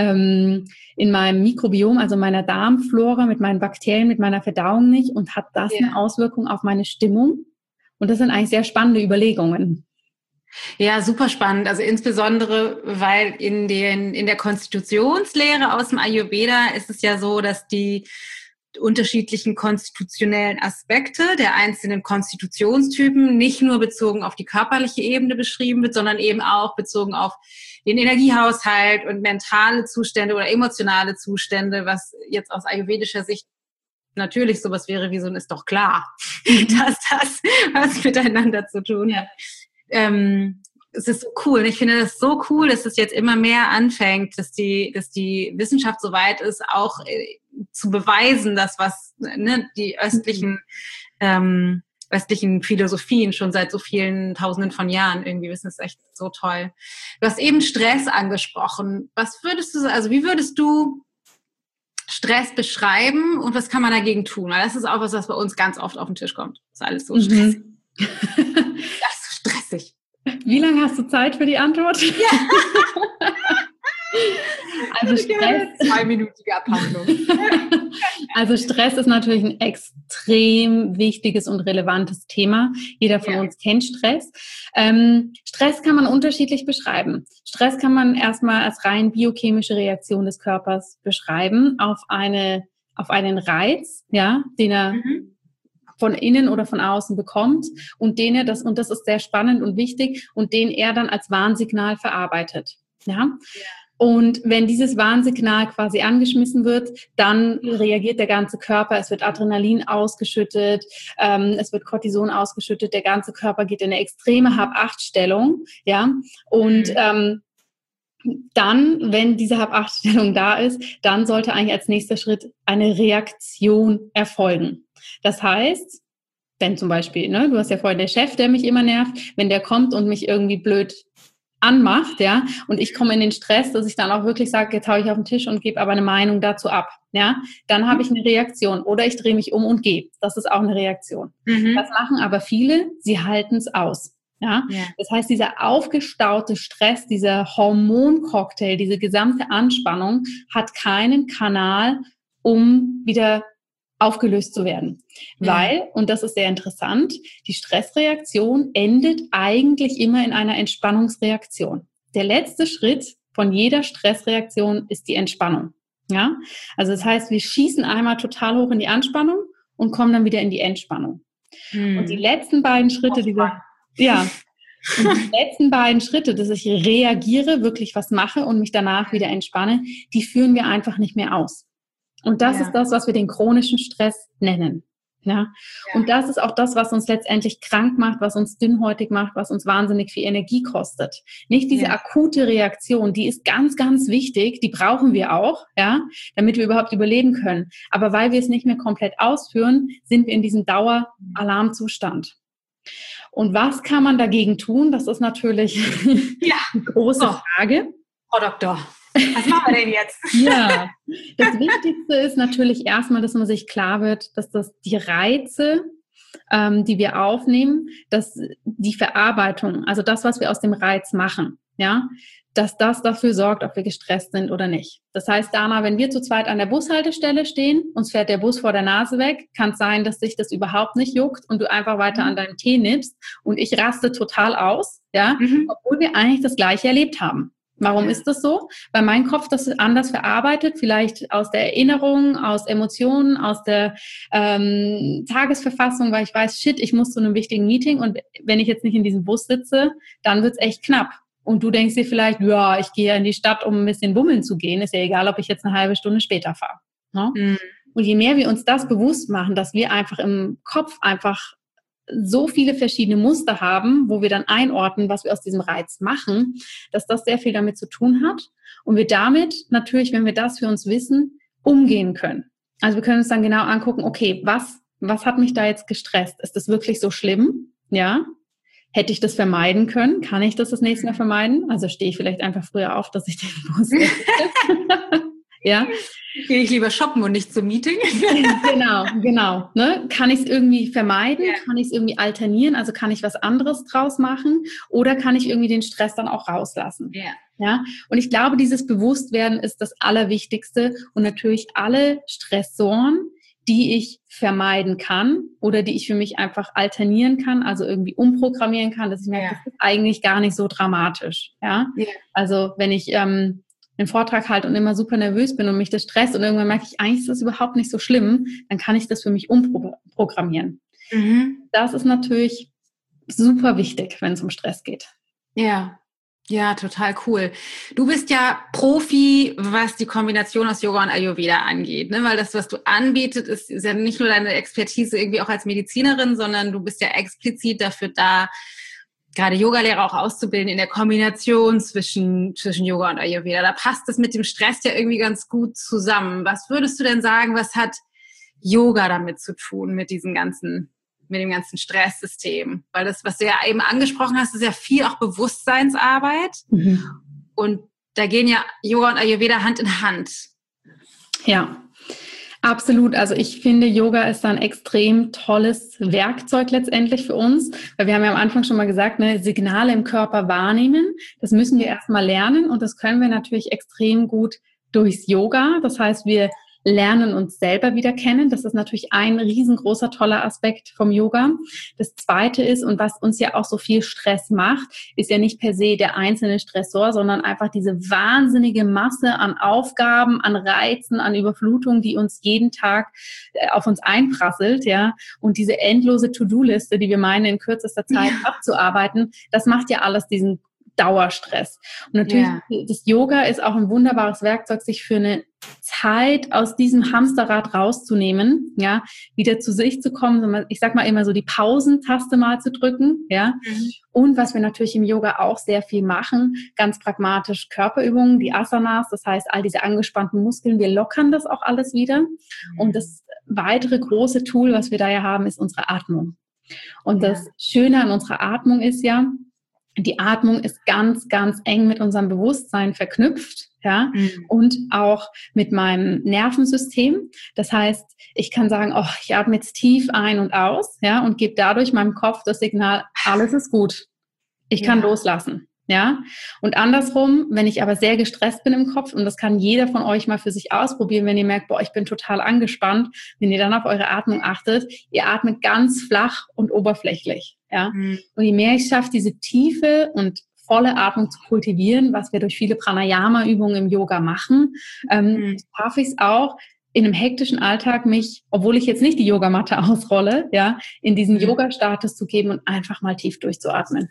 Mikrobiom, also meiner Darmflora, mit meinen Bakterien, mit meiner Verdauung nicht und hat das eine Auswirkung auf meine Stimmung? Und das sind eigentlich sehr spannende Überlegungen. Ja, super spannend. Also insbesondere, weil in der Konstitutionslehre aus dem Ayurveda ist es ja so, dass die unterschiedlichen konstitutionellen Aspekte der einzelnen Konstitutionstypen nicht nur bezogen auf die körperliche Ebene beschrieben wird, sondern eben auch bezogen auf den Energiehaushalt und mentale Zustände oder emotionale Zustände, was jetzt aus ayurvedischer Sicht natürlich sowas wäre wie so ein ist doch klar, dass das was miteinander zu tun hat. Es ist so cool. Ich finde das so cool, dass es jetzt immer mehr anfängt, dass die Wissenschaft so weit ist, auch zu beweisen, dass was die östlichen Philosophien schon seit so vielen Tausenden von Jahren irgendwie wissen, ist echt so toll. Du hast eben Stress angesprochen. Wie würdest du Stress beschreiben und was kann man dagegen tun? Weil das ist auch was bei uns ganz oft auf den Tisch kommt. Das ist alles so stressig. Das ist so stressig. Wie lange hast du Zeit für die Antwort? Ja. Also Stress. 2-minütige Abhandlung. Also Stress ist natürlich ein extrem wichtiges und relevantes Thema. Jeder von uns kennt Stress. Stress kann man unterschiedlich beschreiben. Stress kann man erstmal als rein biochemische Reaktion des Körpers beschreiben auf einen Reiz, ja, den er von innen oder von außen bekommt und und das ist sehr spannend und wichtig, und den er dann als Warnsignal verarbeitet. Ja? Und wenn dieses Warnsignal quasi angeschmissen wird, dann reagiert der ganze Körper, es wird Adrenalin ausgeschüttet, es wird Cortison ausgeschüttet, der ganze Körper geht in eine extreme Hab-Acht-Stellung, ja, und dann, wenn diese Hab-Acht-Stellung da ist, dann sollte eigentlich als nächster Schritt eine Reaktion erfolgen. Das heißt, wenn zum Beispiel, du hast ja vorhin der Chef, der mich immer nervt, wenn der kommt und mich irgendwie blöd anmacht, ja, und ich komme in den Stress, dass ich dann auch wirklich sage, jetzt hau ich auf den Tisch und gebe aber eine Meinung dazu ab, ja, dann habe ich eine Reaktion oder ich drehe mich um und gehe. Das ist auch eine Reaktion. Das machen aber viele, sie halten es aus. Ja? Das heißt, dieser aufgestaute Stress, dieser Hormoncocktail, diese gesamte Anspannung hat keinen Kanal, um wieder aufgelöst zu werden. Weil, und das ist sehr interessant, die Stressreaktion endet eigentlich immer in einer Entspannungsreaktion. Der letzte Schritt von jeder Stressreaktion ist die Entspannung. Ja? Also das heißt, wir schießen einmal total hoch in die Anspannung und kommen dann wieder in die Entspannung. Und die letzten beiden Schritte, dass ich reagiere, wirklich was mache und mich danach wieder entspanne, die führen wir einfach nicht mehr aus. Und das ist das, was wir den chronischen Stress nennen. Ja? Und das ist auch das, was uns letztendlich krank macht, was uns dünnhäutig macht, was uns wahnsinnig viel Energie kostet. Nicht diese akute Reaktion, die ist ganz, ganz wichtig, die brauchen wir auch, ja, damit wir überhaupt überleben können. Aber weil wir es nicht mehr komplett ausführen, sind wir in diesem Daueralarmzustand. Und was kann man dagegen tun? Das ist natürlich eine große Frage. Frau Doktor, was machen wir denn jetzt? Ja, das Wichtigste ist natürlich erstmal, dass man sich klar wird, dass die Reize, die wir aufnehmen, dass die Verarbeitung, also das, was wir aus dem Reiz machen, ja, dass das dafür sorgt, ob wir gestresst sind oder nicht. Das heißt, Dana, wenn wir zu zweit an der Bushaltestelle stehen, uns fährt der Bus vor der Nase weg, kann es sein, dass dich das überhaupt nicht juckt und du einfach weiter an deinem Tee nippst und ich raste total aus, ja, obwohl wir eigentlich das Gleiche erlebt haben. Warum ist das so? Weil mein Kopf das anders verarbeitet, vielleicht aus der Erinnerung, aus Emotionen, aus der Tagesverfassung, weil ich weiß, shit, ich muss zu einem wichtigen Meeting und wenn ich jetzt nicht in diesem Bus sitze, dann wird's echt knapp. Und du denkst dir vielleicht, ja, ich gehe in die Stadt, um ein bisschen bummeln zu gehen. Ist ja egal, ob ich jetzt eine halbe Stunde später fahre. Ne? Und je mehr wir uns das bewusst machen, dass wir einfach im Kopf einfach so viele verschiedene Muster haben, wo wir dann einordnen, was wir aus diesem Reiz machen, dass das sehr viel damit zu tun hat und wir damit natürlich, wenn wir das für uns wissen, umgehen können. Also wir können uns dann genau angucken, okay, was hat mich da jetzt gestresst? Ist das wirklich so schlimm? Ja. Hätte ich das vermeiden können? Kann ich das nächste Mal vermeiden? Also stehe ich vielleicht einfach früher auf, dass ich den Bus ja. Gehe ich lieber shoppen und nicht zum Meeting? Genau. Ne? Kann ich es irgendwie vermeiden? Ja. Kann ich es irgendwie alternieren? Also kann ich was anderes draus machen? Oder kann ich irgendwie den Stress dann auch rauslassen? Ja. Ja? Und ich glaube, dieses Bewusstwerden ist das Allerwichtigste. Und natürlich alle Stressoren, die ich vermeiden kann oder die ich für mich einfach alternieren kann, also irgendwie umprogrammieren kann, dass ich merke, das ist eigentlich gar nicht so dramatisch. Ja? Also wenn ich einen Vortrag halte und immer super nervös bin und mich das stresst und irgendwann merke ich, eigentlich ist das überhaupt nicht so schlimm, dann kann ich das für mich umprogrammieren. Das ist natürlich super wichtig, wenn es um Stress geht. Ja, total cool. Du bist ja Profi, was die Kombination aus Yoga und Ayurveda angeht, ne? Weil das, was du anbietest, ist ja nicht nur deine Expertise irgendwie auch als Medizinerin, sondern du bist ja explizit dafür da, gerade Yogalehrer auch auszubilden in der Kombination zwischen Yoga und Ayurveda. Da passt das mit dem Stress ja irgendwie ganz gut zusammen. Was würdest du denn sagen, was hat Yoga damit zu tun, mit dem ganzen Stresssystem? Weil das, was du ja eben angesprochen hast, ist ja viel auch Bewusstseinsarbeit. Und da gehen ja Yoga und Ayurveda Hand in Hand. Ja, absolut. Also ich finde, Yoga ist ein extrem tolles Werkzeug letztendlich für uns, weil wir haben ja am Anfang schon mal gesagt, ne, Signale im Körper wahrnehmen, das müssen wir erstmal lernen und das können wir natürlich extrem gut durchs Yoga. Das heißt, wir lernen uns selber wieder kennen. Das ist natürlich ein riesengroßer, toller Aspekt vom Yoga. Das Zweite ist, und was uns ja auch so viel Stress macht, ist ja nicht per se der einzelne Stressor, sondern einfach diese wahnsinnige Masse an Aufgaben, an Reizen, an Überflutungen, die uns jeden Tag auf uns einprasselt, ja. Und diese endlose To-Do-Liste, die wir meinen, in kürzester Zeit abzuarbeiten, das macht ja alles diesen Dauerstress. Und natürlich, das Yoga ist auch ein wunderbares Werkzeug, sich für eine Zeit aus diesem Hamsterrad rauszunehmen, ja, wieder zu sich zu kommen, ich sag mal immer so die Pausentaste mal zu drücken, ja. Und was wir natürlich im Yoga auch sehr viel machen, ganz pragmatisch Körperübungen, die Asanas, das heißt all diese angespannten Muskeln, wir lockern das auch alles wieder. Und das weitere große Tool, was wir da ja haben, ist unsere Atmung. Und das Schöne an unserer Atmung ist ja, die Atmung ist ganz, ganz eng mit unserem Bewusstsein verknüpft, ja, und auch mit meinem Nervensystem. Das heißt, ich kann sagen, oh, ich atme jetzt tief ein und aus, ja, und gebe dadurch meinem Kopf das Signal, alles ist gut. Ich kann loslassen. Ja, und andersrum, wenn ich aber sehr gestresst bin im Kopf, und das kann jeder von euch mal für sich ausprobieren, wenn ihr merkt, boah, ich bin total angespannt, wenn ihr dann auf eure Atmung achtet, ihr atmet ganz flach und oberflächlich, ja. Und je mehr ich schaffe, diese tiefe und volle Atmung zu kultivieren, was wir durch viele Pranayama-Übungen im Yoga machen, schaffe ich es auch, in einem hektischen Alltag mich, obwohl ich jetzt nicht die Yogamatte ausrolle, ja, in diesen Yoga-Status zu geben und einfach mal tief durchzuatmen.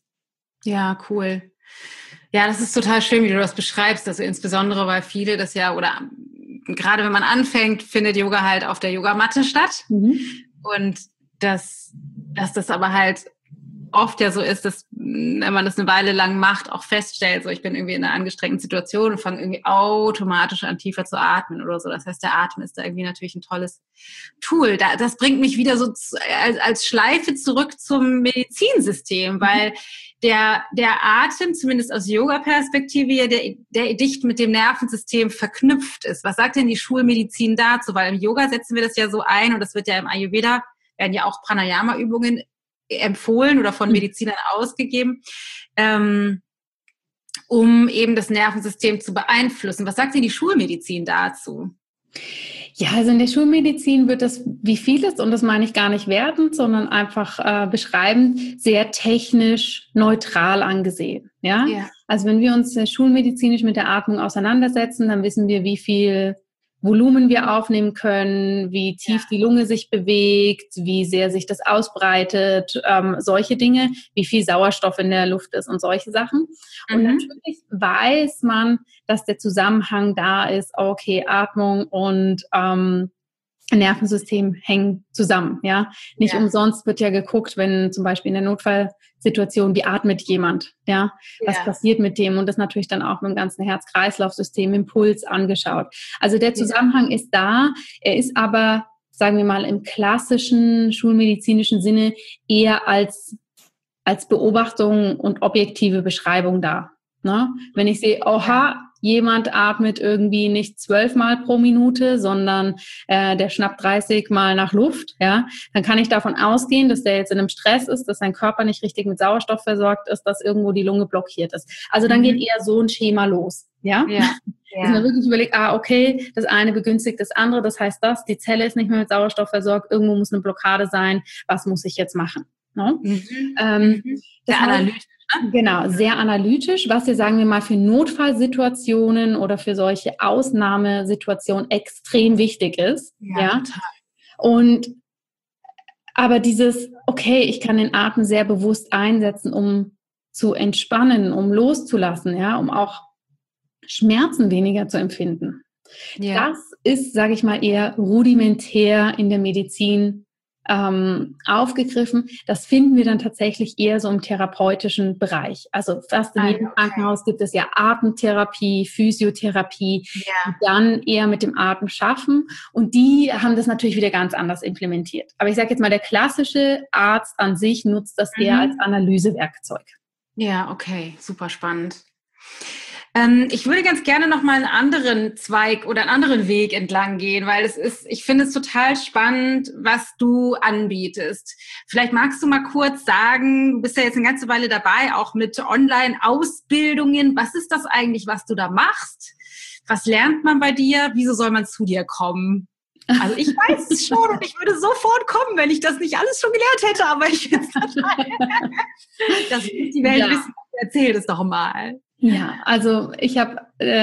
Ja, cool. Ja, das ist total schön, wie du das beschreibst. Also insbesondere, weil viele das ja, oder gerade wenn man anfängt, findet Yoga halt auf der Yogamatte statt. Und dass das aber halt oft ja so ist, dass wenn man das eine Weile lang macht, auch feststellt, so ich bin irgendwie in einer angestrengten Situation und fange irgendwie automatisch an, tiefer zu atmen oder so. Das heißt, der Atem ist da irgendwie natürlich ein tolles Tool. Das bringt mich wieder so als Schleife zurück zum Medizinsystem, weil der Atem, zumindest aus Yoga-Perspektive, der dicht mit dem Nervensystem verknüpft ist. Was sagt denn die Schulmedizin dazu? Weil im Yoga setzen wir das ja so ein und das wird ja im Ayurveda, werden ja auch Pranayama-Übungen empfohlen oder von Medizinern ausgegeben, um eben das Nervensystem zu beeinflussen. Was sagt denn die Schulmedizin dazu? Ja, also in der Schulmedizin wird das wie vieles, und das meine ich gar nicht wertend, sondern einfach beschreibend, sehr technisch neutral angesehen. Ja? Also wenn wir uns schulmedizinisch mit der Atmung auseinandersetzen, dann wissen wir, wie viel Volumen wir aufnehmen können, wie tief die Lunge sich bewegt, wie sehr sich das ausbreitet, solche Dinge, wie viel Sauerstoff in der Luft ist und solche Sachen. Und natürlich weiß man, dass der Zusammenhang da ist, okay, Atmung und Nervensystem hängen zusammen, ja. Nicht umsonst wird ja geguckt, wenn zum Beispiel in der Notfallsituation, wie atmet jemand, ja. Was passiert mit dem? Und das natürlich dann auch mit dem ganzen Herz-Kreislauf-System, Impuls angeschaut. Also der Zusammenhang ist da. Er ist aber, sagen wir mal, im klassischen schulmedizinischen Sinne eher als Beobachtung und objektive Beschreibung da. Ne? Wenn ich sehe, oha, jemand atmet irgendwie nicht 12 Mal pro Minute, sondern der schnappt 30 Mal nach Luft, ja, dann kann ich davon ausgehen, dass der jetzt in einem Stress ist, dass sein Körper nicht richtig mit Sauerstoff versorgt ist, dass irgendwo die Lunge blockiert ist. Also dann geht eher so ein Schema los, ja. Dass man wirklich überlegt, okay, das eine begünstigt das andere, das heißt die Zelle ist nicht mehr mit Sauerstoff versorgt, irgendwo muss eine Blockade sein, was muss ich jetzt machen? No? Sehr analytisch. Genau, sehr analytisch, was ja, sagen wir mal, für Notfallsituationen oder für solche Ausnahmesituationen extrem wichtig ist. Ja. Und aber dieses, ich kann den Atem sehr bewusst einsetzen, um zu entspannen, um loszulassen, ja, um auch Schmerzen weniger zu empfinden. Ja. Das ist, sage ich mal, eher rudimentär in der Medizin aufgegriffen. Das finden wir dann tatsächlich eher so im therapeutischen Bereich. Also fast in jedem Krankenhaus gibt es ja Atemtherapie, Physiotherapie, die dann eher mit dem Atem schaffen. Und die haben das natürlich wieder ganz anders implementiert. Aber ich sage jetzt mal, der klassische Arzt an sich nutzt das eher als Analysewerkzeug. Ja, okay, super spannend. Ich würde ganz gerne noch mal einen anderen Zweig oder einen anderen Weg entlang gehen, weil ich finde es total spannend, was du anbietest. Vielleicht magst du mal kurz sagen, du bist ja jetzt eine ganze Weile dabei, auch mit Online-Ausbildungen. Was ist das eigentlich, was du da machst? Was lernt man bei dir? Wieso soll man zu dir kommen? Also ich weiß es schon und ich würde sofort kommen, wenn ich das nicht alles schon gelernt hätte, aber ich finde es total, das muss die Welt wissen. Erzähl es doch mal. Ja, also ich habe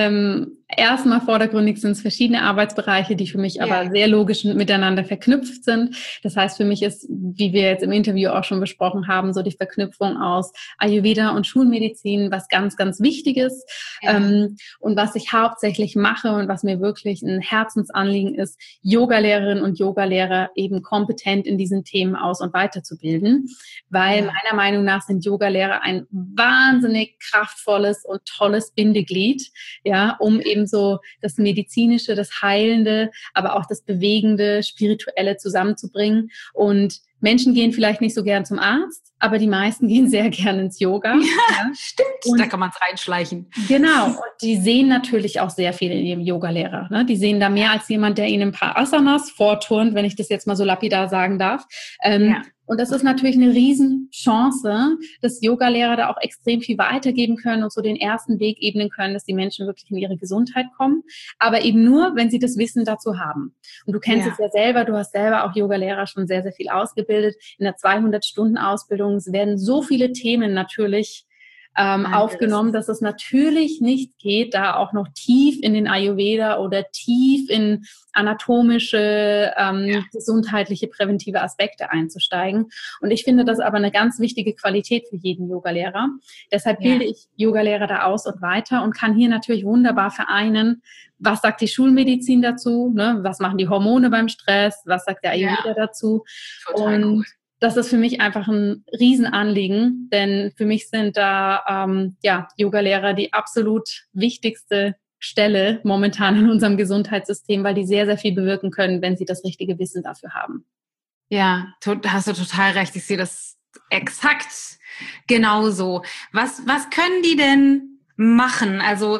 erstmal vordergründig sind es verschiedene Arbeitsbereiche, die für mich aber sehr logisch miteinander verknüpft sind. Das heißt, für mich ist, wie wir jetzt im Interview auch schon besprochen haben, so die Verknüpfung aus Ayurveda und Schulmedizin, was ganz, ganz wichtig ist. Und was ich hauptsächlich mache und was mir wirklich ein Herzensanliegen ist, Yogalehrerinnen und Yogalehrer eben kompetent in diesen Themen aus- und weiterzubilden. Weil meiner Meinung nach sind Yogalehrer ein wahnsinnig kraftvolles und tolles Bindeglied, ja, um eben so das Medizinische, das Heilende, aber auch das Bewegende, Spirituelle zusammenzubringen. Und Menschen gehen vielleicht nicht so gern zum Arzt, aber die meisten gehen sehr gern ins Yoga. Ja, stimmt. Und da kann man es reinschleichen. Genau. Und die sehen natürlich auch sehr viel in ihrem Yogalehrer. Ne? Die sehen da mehr als jemand, der ihnen ein paar Asanas vorturnt, wenn ich das jetzt mal so lapidar sagen darf. Und das ist natürlich eine Riesenchance, dass Yogalehrer da auch extrem viel weitergeben können und so den ersten Weg ebnen können, dass die Menschen wirklich in ihre Gesundheit kommen. Aber eben nur, wenn sie das Wissen dazu haben. Und du kennst es ja selber, du hast selber auch Yogalehrer schon sehr, sehr viel ausgebildet. In der 200-Stunden-Ausbildung werden so viele Themen natürlich aufgenommen, dass es natürlich nicht geht, da auch noch tief in den Ayurveda oder tief in anatomische, gesundheitliche, präventive Aspekte einzusteigen. Und ich finde das aber eine ganz wichtige Qualität für jeden Yogalehrer. Deshalb bilde ich Yogalehrer da aus und weiter und kann hier natürlich wunderbar vereinen, was sagt die Schulmedizin dazu, ne? Was machen die Hormone beim Stress, was sagt der Ayurveda dazu. Total cool. Das ist für mich einfach ein Riesenanliegen, denn für mich sind da Yogalehrer die absolut wichtigste Stelle momentan in unserem Gesundheitssystem, weil die sehr, sehr viel bewirken können, wenn sie das richtige Wissen dafür haben. Ja, hast du total recht. Ich sehe das exakt genauso. Was können die denn machen? Also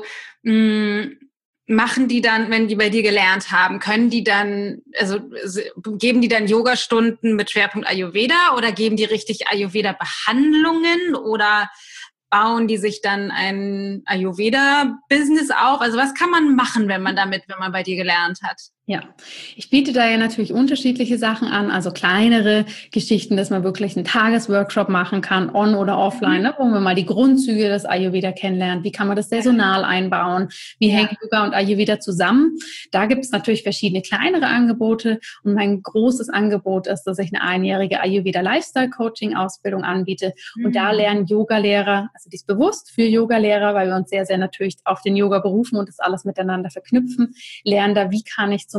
machen die dann, wenn die bei dir gelernt haben, können die dann, also geben die dann Yogastunden mit Schwerpunkt Ayurveda oder geben die richtig Ayurveda-Behandlungen oder bauen die sich dann ein Ayurveda-Business auf? Also was kann man machen, wenn man bei dir gelernt hat? Ja, ich biete da ja natürlich unterschiedliche Sachen an, also kleinere Geschichten, dass man wirklich einen Tagesworkshop machen kann, on oder offline, ne, wo man mal die Grundzüge des Ayurveda kennenlernt. Wie kann man das saisonal einbauen? Wie hängt Yoga und Ayurveda zusammen? Da gibt es natürlich verschiedene kleinere Angebote und mein großes Angebot ist, dass ich eine einjährige Ayurveda-Lifestyle-Coaching-Ausbildung anbiete und da lernen Yogalehrer, also die ist bewusst für Yogalehrer, weil wir uns sehr, sehr natürlich auf den Yoga berufen und das alles miteinander verknüpfen, lernen da, wie kann ich zum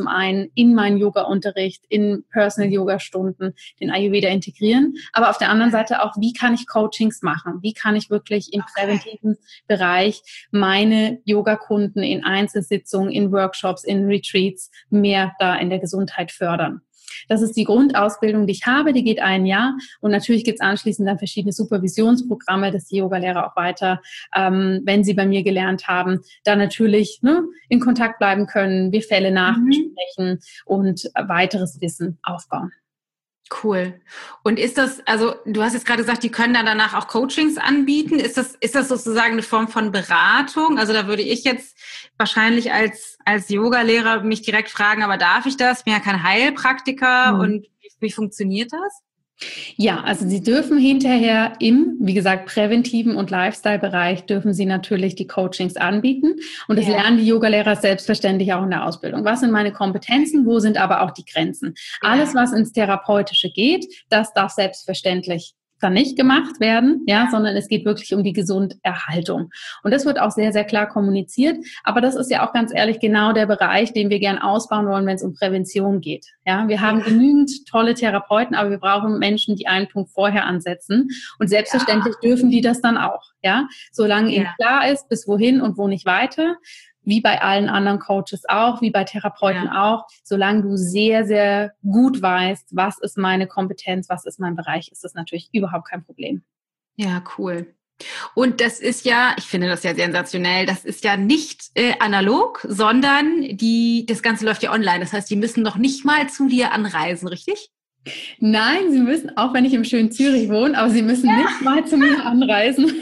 zum einen in meinen Yoga-Unterricht, in Personal-Yoga-Stunden den Ayurveda integrieren, aber auf der anderen Seite auch, wie kann ich Coachings machen? Wie kann ich wirklich im präventiven Bereich meine Yogakunden in Einzelsitzungen, in Workshops, in Retreats mehr da in der Gesundheit fördern? Das ist die Grundausbildung, die ich habe, die geht 1 Jahr und natürlich gibt es anschließend dann verschiedene Supervisionsprogramme, dass die Yogalehrer auch weiter, wenn sie bei mir gelernt haben, dann natürlich in Kontakt bleiben können, wir Fälle nachbesprechen und weiteres Wissen aufbauen. Cool. Und ist das, also du hast jetzt gerade gesagt, die können dann danach auch Coachings anbieten. Ist das sozusagen eine Form von Beratung? Also da würde ich jetzt wahrscheinlich als Yogalehrer mich direkt fragen, aber darf ich das? Ich bin ja kein Heilpraktiker und wie funktioniert das? Ja, also Sie dürfen hinterher wie gesagt, präventiven und Lifestyle-Bereich dürfen Sie natürlich die Coachings anbieten und das lernen die Yogalehrer selbstverständlich auch in der Ausbildung. Was sind meine Kompetenzen, wo sind aber auch die Grenzen? Alles, was ins Therapeutische geht, das darf selbstverständlich dann nicht gemacht werden, sondern es geht wirklich um die Gesunderhaltung. Und das wird auch sehr, sehr klar kommuniziert. Aber das ist ja auch ganz ehrlich genau der Bereich, den wir gern ausbauen wollen, wenn es um Prävention geht. Ja, wir haben genügend tolle Therapeuten, aber wir brauchen Menschen, die einen Punkt vorher ansetzen. Und selbstverständlich dürfen die das dann auch. Ja, solange ihnen klar ist, bis wohin und wo nicht weiter. Wie bei allen anderen Coaches auch, wie bei Therapeuten auch, solange du sehr, sehr gut weißt, was ist meine Kompetenz, was ist mein Bereich, ist das natürlich überhaupt kein Problem. Ja, cool. Und das ist ja, ich finde das ja sensationell, das ist ja nicht analog, sondern das Ganze läuft ja online. Das heißt, die müssen noch nicht mal zu dir anreisen, richtig? Nein, sie müssen, auch wenn ich im schönen Zürich wohne, aber sie müssen nicht mal zu mir anreisen.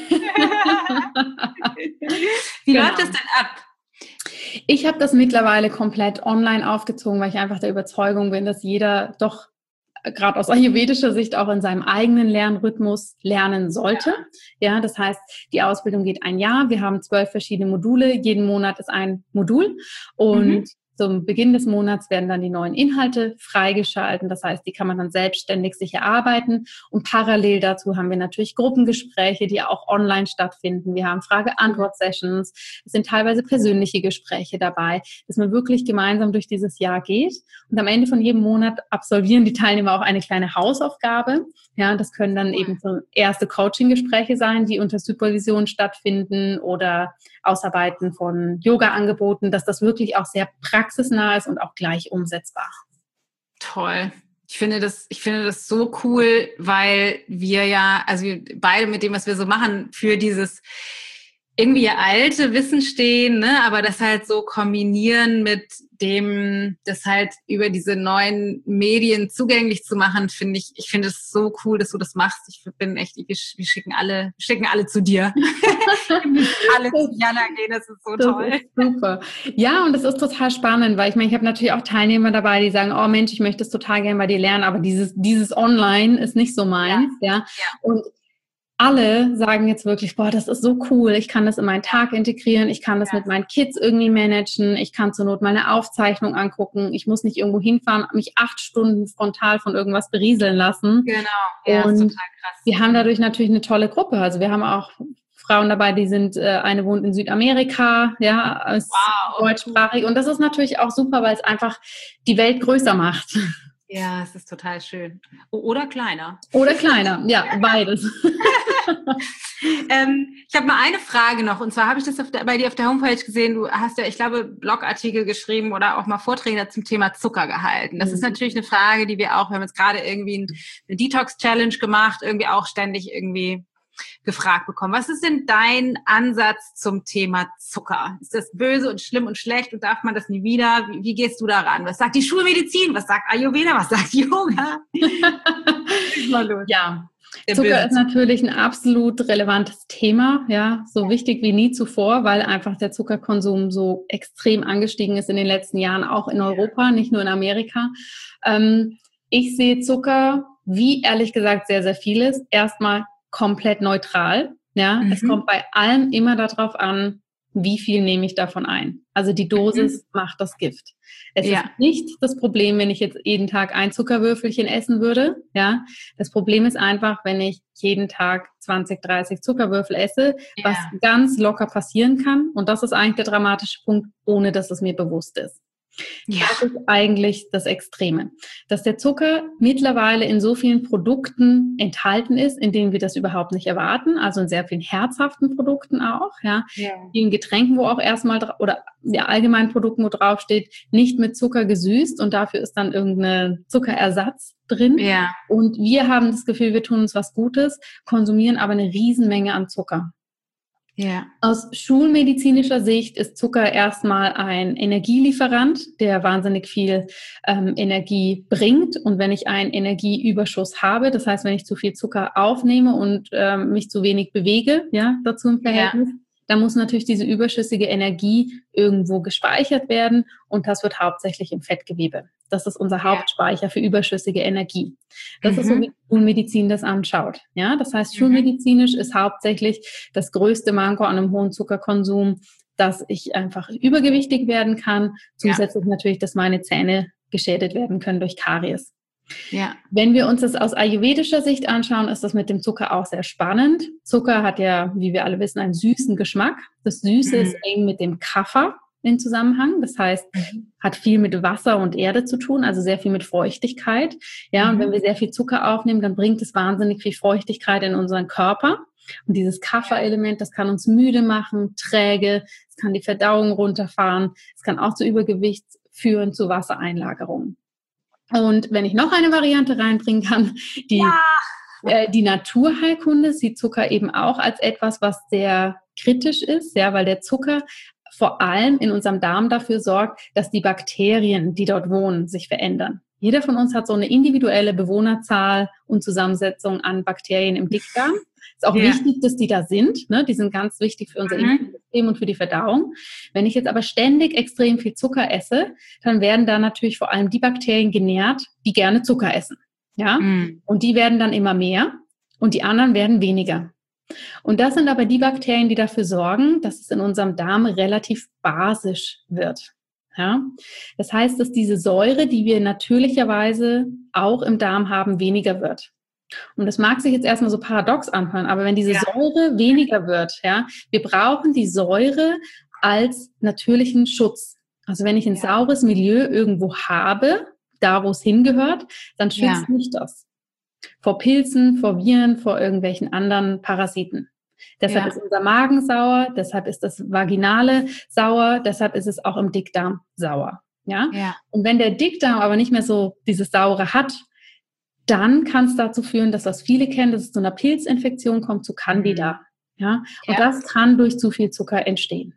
Wie läuft das denn ab? Ich habe das mittlerweile komplett online aufgezogen, weil ich einfach der Überzeugung bin, dass jeder doch gerade aus ayurvedischer Sicht auch in seinem eigenen Lernrhythmus lernen sollte. Ja, das heißt, die Ausbildung geht 1 Jahr. Wir haben 12 verschiedene Module. Jeden Monat ist ein Modul und zum Beginn des Monats werden dann die neuen Inhalte freigeschalten. Das heißt, die kann man dann selbstständig sich erarbeiten. Und parallel dazu haben wir natürlich Gruppengespräche, die auch online stattfinden. Wir haben Frage-Antwort-Sessions. Es sind teilweise persönliche Gespräche dabei, dass man wirklich gemeinsam durch dieses Jahr geht. Und am Ende von jedem Monat absolvieren die Teilnehmer auch eine kleine Hausaufgabe. Ja, das können dann eben so erste Coaching-Gespräche sein, die unter Supervision stattfinden oder Ausarbeiten von Yoga-Angeboten, dass das wirklich auch sehr praxisnah ist und auch gleich umsetzbar. Toll. Ich finde das so cool, weil wir ja, also beide mit dem, was wir so machen, für dieses irgendwie alte Wissen stehen, ne, aber das halt so kombinieren mit dem, das halt über diese neuen Medien zugänglich zu machen, ich finde es so cool, dass du das machst. Ich bin echt, wir schicken alle zu dir. Alle zu Jana gehen, das ist so toll. Das ist super. Ja, und das ist total spannend, weil ich habe natürlich auch Teilnehmer dabei, die sagen, oh Mensch, ich möchte es total gerne bei dir lernen, aber dieses Online ist nicht so meins, ja. Und alle sagen jetzt wirklich, boah, das ist so cool, ich kann das in meinen Tag integrieren, ich kann das mit meinen Kids irgendwie managen, ich kann zur Not mal eine Aufzeichnung angucken, ich muss nicht irgendwo hinfahren, mich 8 Stunden frontal von irgendwas berieseln lassen. Genau, ja, und ist total krass. Wir haben dadurch natürlich eine tolle Gruppe, also wir haben auch Frauen dabei, die sind, eine wohnt in Südamerika, ist deutschsprachig und das ist natürlich auch super, weil es einfach die Welt größer macht. Ja, es ist total schön. Oder kleiner. Oder kleiner, ja, beides. Ich habe mal eine Frage noch, und zwar habe ich das bei dir auf der Homepage gesehen, du hast ja, ich glaube, Blogartikel geschrieben oder auch mal Vorträge zum Thema Zucker gehalten. Das ist natürlich eine Frage, die wir haben jetzt gerade irgendwie eine Detox-Challenge gemacht, irgendwie auch ständig irgendwie gefragt bekommen. Was ist denn dein Ansatz zum Thema Zucker? Ist das böse und schlimm und schlecht und darf man das nie wieder? Wie gehst du daran? Was sagt die Schulmedizin? Was sagt Ayurveda? Was sagt Yoga? Mal los. Ja. Zucker ist natürlich ein absolut relevantes Thema, ja, so wichtig wie nie zuvor, weil einfach der Zuckerkonsum so extrem angestiegen ist in den letzten Jahren, auch in Europa, nicht nur in Amerika. Ich sehe Zucker, wie ehrlich gesagt sehr, sehr vieles, erstmal komplett neutral, ja. Es kommt bei allem immer darauf an, wie viel nehme ich davon ein. Also die Dosis macht das Gift. Es ist nicht das Problem, wenn ich jetzt jeden Tag ein Zuckerwürfelchen essen würde. Ja, das Problem ist einfach, wenn ich jeden Tag 20, 30 Zuckerwürfel esse, was ganz locker passieren kann. Und das ist eigentlich der dramatische Punkt, ohne dass es mir bewusst ist. Ja. Das ist eigentlich das Extreme. Dass der Zucker mittlerweile in so vielen Produkten enthalten ist, in denen wir das überhaupt nicht erwarten, also in sehr vielen herzhaften Produkten auch, ja. In Getränken, wo auch erstmal, oder ja, allgemeinen Produkten, wo drauf steht, nicht mit Zucker gesüßt und dafür ist dann irgendein Zuckerersatz drin. Ja. Und wir haben das Gefühl, wir tun uns was Gutes, konsumieren aber eine Riesenmenge an Zucker. Ja. Aus schulmedizinischer Sicht ist Zucker erstmal ein Energielieferant, der wahnsinnig viel Energie bringt. Und wenn ich einen Energieüberschuss habe, das heißt, wenn ich zu viel Zucker aufnehme und mich zu wenig bewege, ja, dazu im Verhältnis, dann muss natürlich diese überschüssige Energie irgendwo gespeichert werden und das wird hauptsächlich im Fettgewebe. Das ist unser Hauptspeicher für überschüssige Energie. Das ist so, wie Schulmedizin das anschaut. Ja, das heißt, schulmedizinisch ist hauptsächlich das größte Manko an einem hohen Zuckerkonsum, dass ich einfach übergewichtig werden kann. Zusätzlich natürlich, dass meine Zähne geschädigt werden können durch Karies. Ja. Wenn wir uns das aus ayurvedischer Sicht anschauen, ist das mit dem Zucker auch sehr spannend. Zucker hat ja, wie wir alle wissen, einen süßen Geschmack. Das Süße ist eng mit dem Kapha in Zusammenhang. Das heißt, hat viel mit Wasser und Erde zu tun, also sehr viel mit Feuchtigkeit. Ja, und wenn wir sehr viel Zucker aufnehmen, dann bringt es wahnsinnig viel Feuchtigkeit in unseren Körper. Und dieses Kapha-Element, das kann uns müde machen, träge, es kann die Verdauung runterfahren, es kann auch zu Übergewicht führen, zu Wassereinlagerungen. Und wenn ich noch eine Variante reinbringen kann, die Naturheilkunde sieht Zucker eben auch als etwas, was sehr kritisch ist, ja, weil der Zucker vor allem in unserem Darm dafür sorgt, dass die Bakterien, die dort wohnen, sich verändern. Jeder von uns hat so eine individuelle Bewohnerzahl und Zusammensetzung an Bakterien im Dickdarm. Ist auch wichtig, dass die da sind. Ne? Die sind ganz wichtig für unser Immunsystem und für die Verdauung. Wenn ich jetzt aber ständig extrem viel Zucker esse, dann werden da natürlich vor allem die Bakterien genährt, die gerne Zucker essen. Ja? Und die werden dann immer mehr und die anderen werden weniger. Und das sind aber die Bakterien, die dafür sorgen, dass es in unserem Darm relativ basisch wird. Ja? Das heißt, dass diese Säure, die wir natürlicherweise auch im Darm haben, weniger wird. Und das mag sich jetzt erstmal so paradox anhören, aber wenn diese Säure weniger wird, ja, wir brauchen die Säure als natürlichen Schutz. Also wenn ich ein saures Milieu irgendwo habe, da wo es hingehört, dann schützt mich das. Vor Pilzen, vor Viren, vor irgendwelchen anderen Parasiten. Deshalb ist unser Magen sauer, deshalb ist das Vaginale sauer, deshalb ist es auch im Dickdarm sauer. Ja? Und wenn der Dickdarm aber nicht mehr so dieses Saure hat, dann kann es dazu führen, dass was viele kennen, dass es zu einer Pilzinfektion kommt, zu Candida. Ja? Und das kann durch zu viel Zucker entstehen.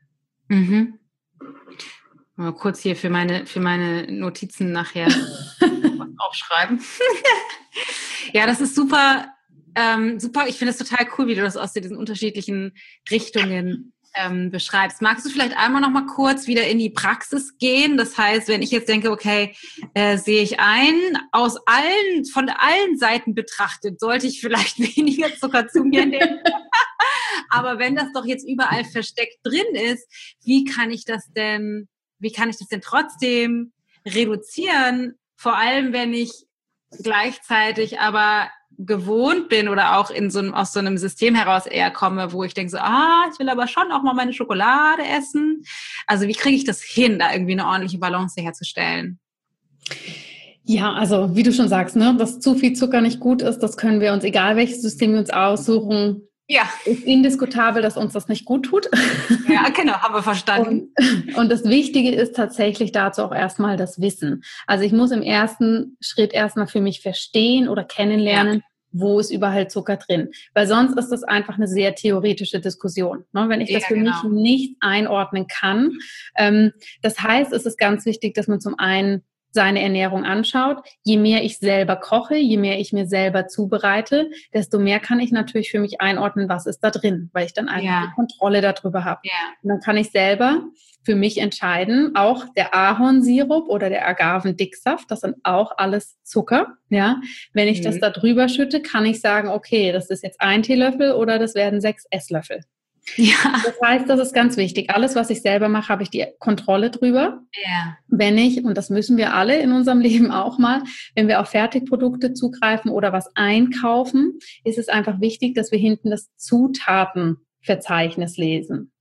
Mal kurz hier für meine Notizen nachher aufschreiben. Ja, das ist super. Super, ich finde es total cool, wie du das aus diesen unterschiedlichen Richtungen beschreibst. Magst du vielleicht einmal noch mal kurz wieder in die Praxis gehen? Das heißt, wenn ich jetzt denke, okay, sehe ich ein, von allen Seiten betrachtet, sollte ich vielleicht weniger Zucker zu mir nehmen. Aber wenn das doch jetzt überall versteckt drin ist, wie kann ich das denn trotzdem reduzieren? Vor allem, wenn ich gleichzeitig aber gewohnt bin oder auch aus so einem System heraus eher komme, wo ich denke so, ich will aber schon auch mal meine Schokolade essen. Also wie kriege ich das hin, da irgendwie eine ordentliche Balance herzustellen? Ja, also wie du schon sagst, ne, dass zu viel Zucker nicht gut ist, das können wir uns, egal welches System wir uns aussuchen, ist indiskutabel, dass uns das nicht gut tut. Ja, genau, haben wir verstanden. Und das Wichtige ist tatsächlich dazu auch erstmal das Wissen. Also ich muss im ersten Schritt erstmal für mich verstehen oder kennenlernen, wo ist überall Zucker drin. Weil sonst ist das einfach eine sehr theoretische Diskussion, ne? Wenn ich das für mich nicht einordnen kann. Das heißt, es ist ganz wichtig, dass man zum einen seine Ernährung anschaut. Je mehr ich selber koche, je mehr ich mir selber zubereite, desto mehr kann ich natürlich für mich einordnen, was ist da drin, weil ich dann einfach die Kontrolle darüber habe. Und dann kann ich selber für mich entscheiden, auch der Ahornsirup oder der Agavendicksaft, das sind auch alles Zucker. Ja, wenn ich das da drüber schütte, kann ich sagen, okay, das ist jetzt 1 Teelöffel oder das werden 6 Esslöffel. Ja. Das heißt, das ist ganz wichtig. Alles, was ich selber mache, habe ich die Kontrolle drüber. Wenn ich, und das müssen wir alle in unserem Leben auch mal, wenn wir auf Fertigprodukte zugreifen oder was einkaufen, ist es einfach wichtig, dass wir hinten das Zutatenverzeichnis lesen.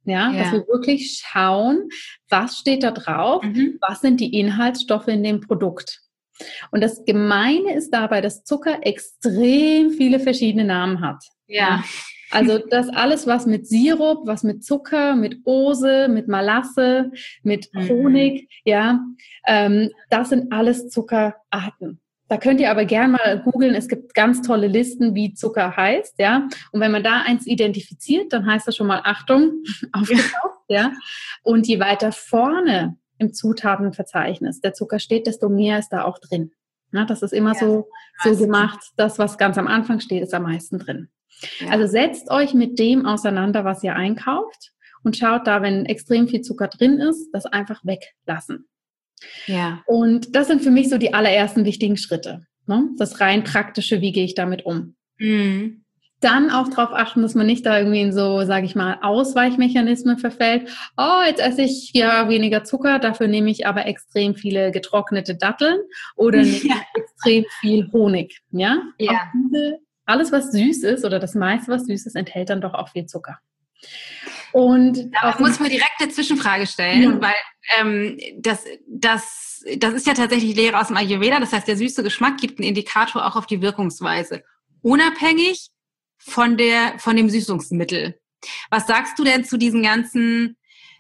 Ja, dass wir wirklich schauen, was steht da drauf, was sind die Inhaltsstoffe in dem Produkt. Und das Gemeine ist dabei, dass Zucker extrem viele verschiedene Namen hat. Ja. Also das alles, was mit Sirup, was mit Zucker, mit Ose, mit Malasse, mit Honig, das sind alles Zuckerarten. Da könnt ihr aber gerne mal googeln, es gibt ganz tolle Listen, wie Zucker heißt, ja. Und wenn man da eins identifiziert, dann heißt das schon mal Achtung, aufgepasst, ja. Und je weiter vorne im Zutatenverzeichnis der Zucker steht, desto mehr ist da auch drin. Ja, das ist immer so gemacht, das, was ganz am Anfang steht, ist am meisten drin. Ja. Also setzt euch mit dem auseinander, was ihr einkauft und schaut da, wenn extrem viel Zucker drin ist, das einfach weglassen. Ja. Und das sind für mich so die allerersten wichtigen Schritte. Ne? Das rein praktische, wie gehe ich damit um? Dann auch darauf achten, dass man nicht da irgendwie in so, sage ich mal, Ausweichmechanismen verfällt. Oh, jetzt esse ich ja weniger Zucker, dafür nehme ich aber extrem viele getrocknete Datteln oder nehme extrem viel Honig. Ja? Ja. Alles, was süß ist oder das meiste, was süß ist, enthält dann doch auch viel Zucker. Und da muss man direkt eine Zwischenfrage stellen, weil das ist ja tatsächlich Lehre aus dem Ayurveda. Das heißt, der süße Geschmack gibt einen Indikator auch auf die Wirkungsweise, unabhängig von dem Süßungsmittel. Was sagst du denn zu diesen ganzen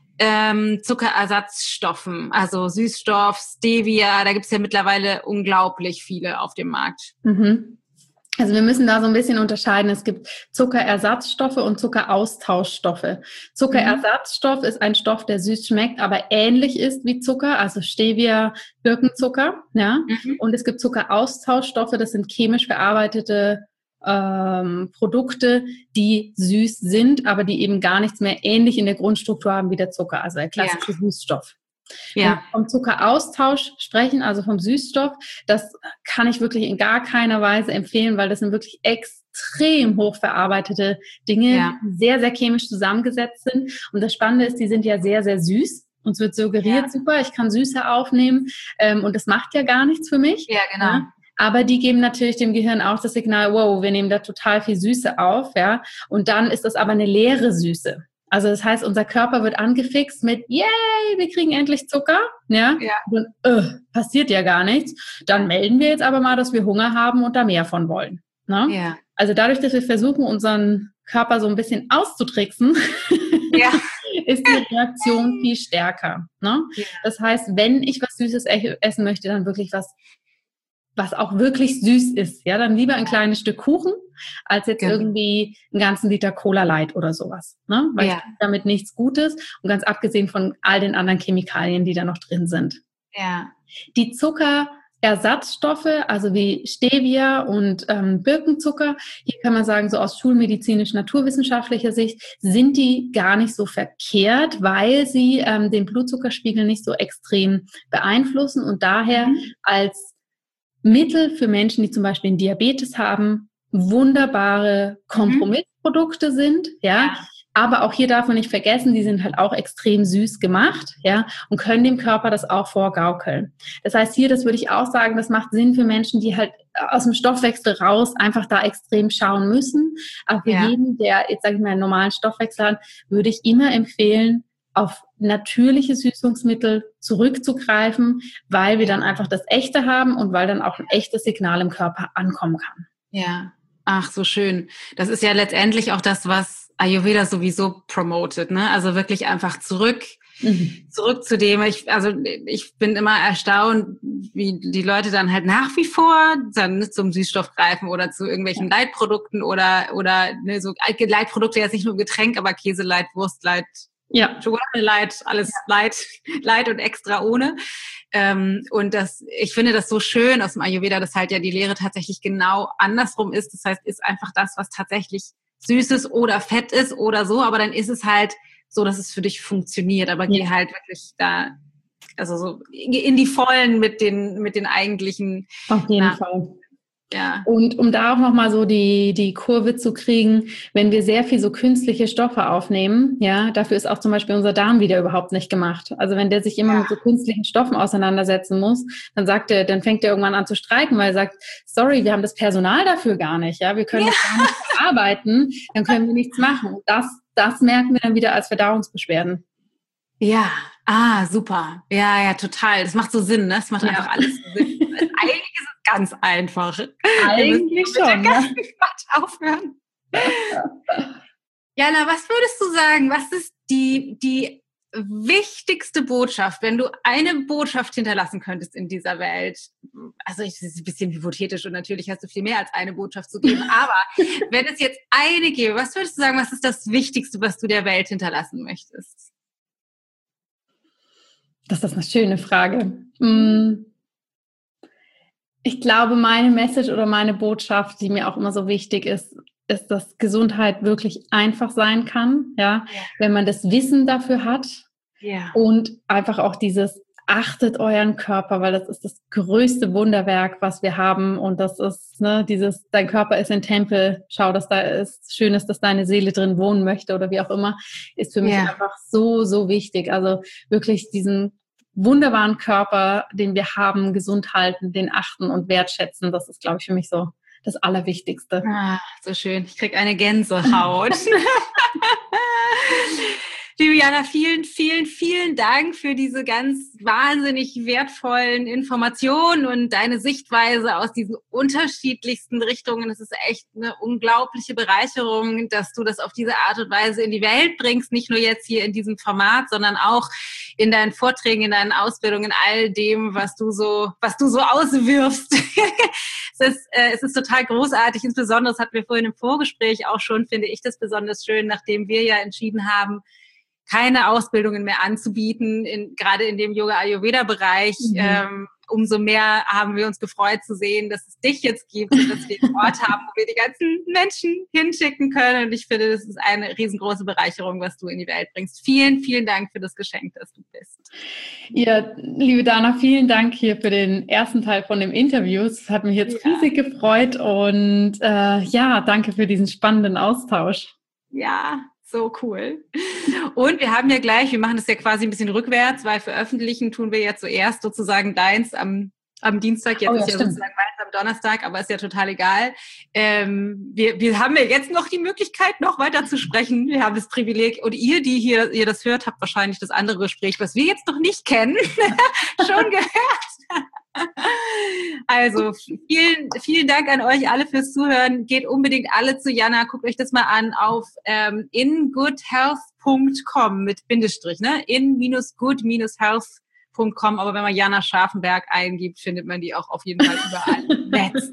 Zuckerersatzstoffen, also Süßstoff, Stevia? Da gibt es ja mittlerweile unglaublich viele auf dem Markt. Also wir müssen da so ein bisschen unterscheiden. Es gibt Zuckerersatzstoffe und Zuckeraustauschstoffe. Zuckerersatzstoff ist ein Stoff, der süß schmeckt, aber ähnlich ist wie Zucker, also Stevia, Birkenzucker. Ja? Und es gibt Zuckeraustauschstoffe, das sind chemisch verarbeitete Produkte, die süß sind, aber die eben gar nichts mehr ähnlich in der Grundstruktur haben wie der Zucker, also der klassische Süßstoff. Ja. Vom Zuckeraustausch sprechen, also vom Süßstoff, das kann ich wirklich in gar keiner Weise empfehlen, weil das sind wirklich extrem hoch verarbeitete Dinge, die sehr, sehr chemisch zusammengesetzt sind. Und das Spannende ist, die sind ja sehr, sehr süß. Uns wird suggeriert, super, ich kann Süße aufnehmen und das macht ja gar nichts für mich. Ja, genau. Ja? Aber die geben natürlich dem Gehirn auch das Signal, wow, wir nehmen da total viel Süße auf, ja. Und dann ist das aber eine leere Süße. Also das heißt, unser Körper wird angefixt mit, yay, wir kriegen endlich Zucker, ja. Und passiert ja gar nichts. Dann melden wir jetzt aber mal, dass wir Hunger haben und da mehr von wollen. Ne? Ja. Also dadurch, dass wir versuchen, unseren Körper so ein bisschen auszutricksen, ist die Reaktion viel stärker. Ne? Ja. Das heißt, wenn ich was Süßes essen möchte, dann wirklich was auch wirklich süß ist, ja, dann lieber ein kleines Stück Kuchen, als jetzt irgendwie einen ganzen Liter Cola Light oder sowas, ne? Weil ich tue damit nichts Gutes und ganz abgesehen von all den anderen Chemikalien, die da noch drin sind. Ja. Die Zuckerersatzstoffe, also wie Stevia und Birkenzucker, hier kann man sagen, so aus schulmedizinisch-naturwissenschaftlicher Sicht sind die gar nicht so verkehrt, weil sie den Blutzuckerspiegel nicht so extrem beeinflussen und daher als Mittel für Menschen, die zum Beispiel einen Diabetes haben, wunderbare Kompromissprodukte sind, ja. Aber auch hier darf man nicht vergessen, die sind halt auch extrem süß gemacht, ja, und können dem Körper das auch vorgaukeln. Das heißt hier, das würde ich auch sagen, das macht Sinn für Menschen, die halt aus dem Stoffwechsel raus einfach da extrem schauen müssen. Aber für jeden, der jetzt, sage ich mal, einen normalen Stoffwechsel hat, würde ich immer empfehlen, auf natürliche Süßungsmittel zurückzugreifen, weil wir dann einfach das Echte haben und weil dann auch ein echtes Signal im Körper ankommen kann. Ja, ach, so schön. Das ist ja letztendlich auch das, was Ayurveda sowieso promotet, ne? Also wirklich einfach zurück zu dem. Ich bin immer erstaunt, wie die Leute dann halt nach wie vor dann zum Süßstoff greifen oder zu irgendwelchen Leitprodukten oder ne, so Leitprodukte, jetzt nicht nur Getränk, aber Käse, Leit, Wurst, Leit, Schokolade Light, alles Light und extra ohne. Und ich finde das so schön aus dem Ayurveda, dass halt ja die Lehre tatsächlich genau andersrum ist. Das heißt, ist einfach das, was tatsächlich Süßes oder Fett ist oder so, aber dann ist es halt so, dass es für dich funktioniert. Aber geh halt wirklich da, also so in die Vollen mit den eigentlichen. Auf jeden Fall. Ja. Und um da auch nochmal so die Kurve zu kriegen, wenn wir sehr viel so künstliche Stoffe aufnehmen, ja, dafür ist auch zum Beispiel unser Darm wieder überhaupt nicht gemacht. Also wenn der sich immer mit so künstlichen Stoffen auseinandersetzen muss, dann fängt er irgendwann an zu streiken, weil er sagt, sorry, wir haben das Personal dafür gar nicht, ja, wir können das gar nicht verarbeiten, dann können wir nichts machen. Und das merken wir dann wieder als Verdauungsbeschwerden. Ja, super. Ja, total. Das macht so Sinn, ne? Das macht einfach alles so Sinn. Eigentlich ist es ganz einfach. Eigentlich schon. Mit der ganzen Quatsch aufhören. Jana, was würdest du sagen? Was ist die wichtigste Botschaft, wenn du eine Botschaft hinterlassen könntest in dieser Welt? Also es ist ein bisschen hypothetisch und natürlich hast du viel mehr als eine Botschaft zu geben. Aber wenn es jetzt eine gäbe, was würdest du sagen, was ist das Wichtigste, was du der Welt hinterlassen möchtest? Das ist eine schöne Frage. Ich glaube, meine Message oder meine Botschaft, die mir auch immer so wichtig ist, dass Gesundheit wirklich einfach sein kann, ja, wenn man das Wissen dafür hat und einfach auch dieses achtet euren Körper, weil das ist das größte Wunderwerk, was wir haben und das ist, dein Körper ist ein Tempel, schau, dass da ist, schön ist, dass deine Seele drin wohnen möchte oder wie auch immer, ist für mich einfach so, so wichtig. Also wirklich diesen wunderbaren Körper, den wir haben, gesund halten, den achten und wertschätzen, das ist, glaube ich, für mich so das Allerwichtigste. So schön. Ich krieg eine Gänsehaut. Liebe Jana, vielen, vielen, vielen Dank für diese ganz wahnsinnig wertvollen Informationen und deine Sichtweise aus diesen unterschiedlichsten Richtungen. Es ist echt eine unglaubliche Bereicherung, dass du das auf diese Art und Weise in die Welt bringst, nicht nur jetzt hier in diesem Format, sondern auch in deinen Vorträgen, in deinen Ausbildungen, in all dem, was du so auswirfst. Es ist total großartig. Insbesondere, das hatten wir vorhin im Vorgespräch auch schon, finde ich das besonders schön, nachdem wir ja entschieden haben, keine Ausbildungen mehr anzubieten, gerade in dem Yoga-Ayurveda-Bereich. Umso mehr haben wir uns gefreut zu sehen, dass es dich jetzt gibt und dass wir einen Ort haben, wo wir die ganzen Menschen hinschicken können. Und ich finde, das ist eine riesengroße Bereicherung, was du in die Welt bringst. Vielen, vielen Dank für das Geschenk, das du bist. Ja, liebe Dana, vielen Dank hier für den ersten Teil von dem Interview. Es hat mich jetzt riesig gefreut und danke für diesen spannenden Austausch. Ja, so cool. Und wir haben ja gleich, wir machen das ja quasi ein bisschen rückwärts, weil veröffentlichen tun wir ja zuerst sozusagen deins am Dienstag, jetzt ist ja sozusagen meins am Donnerstag, aber ist ja total egal. Wir haben ja jetzt noch die Möglichkeit, noch weiter zu sprechen. Wir haben das Privileg, und ihr, die ihr das hört, habt wahrscheinlich das andere Gespräch, was wir jetzt noch nicht kennen, schon gehört. Also vielen, vielen Dank an euch alle fürs Zuhören. Geht unbedingt alle zu Jana, guckt euch das mal an auf ingoodhealth.com mit Bindestrich, ne? in-good-health.com, aber wenn man Jana Scharfenberg eingibt, findet man die auch auf jeden Fall überall im Netz.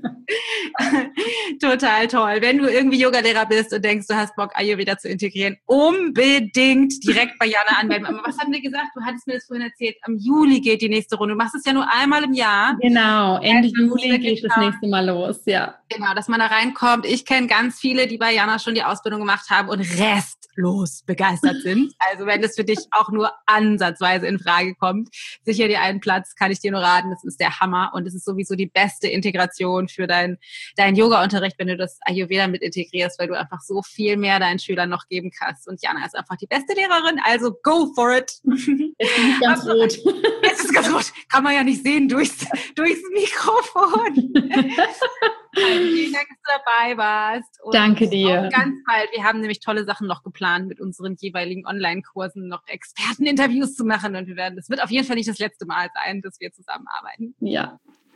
Total toll. Wenn du irgendwie Yogalehrer bist und denkst, du hast Bock, Ayurveda zu integrieren, unbedingt direkt bei Jana anmelden. Aber was haben wir gesagt? Du hattest mir das vorhin erzählt. Am Juli geht die nächste Runde. Du machst es ja nur einmal im Jahr. Genau, Ende Juli geht das nächste Mal los, ja. Genau, dass man da reinkommt. Ich kenne ganz viele, die bei Jana schon die Ausbildung gemacht haben und restlos begeistert sind. Also wenn das für dich auch nur ansatzweise in Frage kommt, sicher dir einen Platz, kann ich dir nur raten. Das ist der Hammer und es ist sowieso die beste Integration für deinen Yoga-Unterricht, wenn du das Ayurveda mit integrierst, weil du einfach so viel mehr deinen Schülern noch geben kannst. Und Jana ist einfach die beste Lehrerin, also go for it. Jetzt bin ich ganz rot. Jetzt ist ganz rot. Kann man ja nicht sehen durchs Mikrofon. Also, vielen Dank, dass du dabei warst. Und danke dir. Ganz bald. Wir haben nämlich tolle Sachen noch geplant, mit unseren jeweiligen Online-Kursen noch Experteninterviews zu machen. Und das wird auf jeden Fall nicht das letzte Mal sein, dass wir zusammenarbeiten. Ja.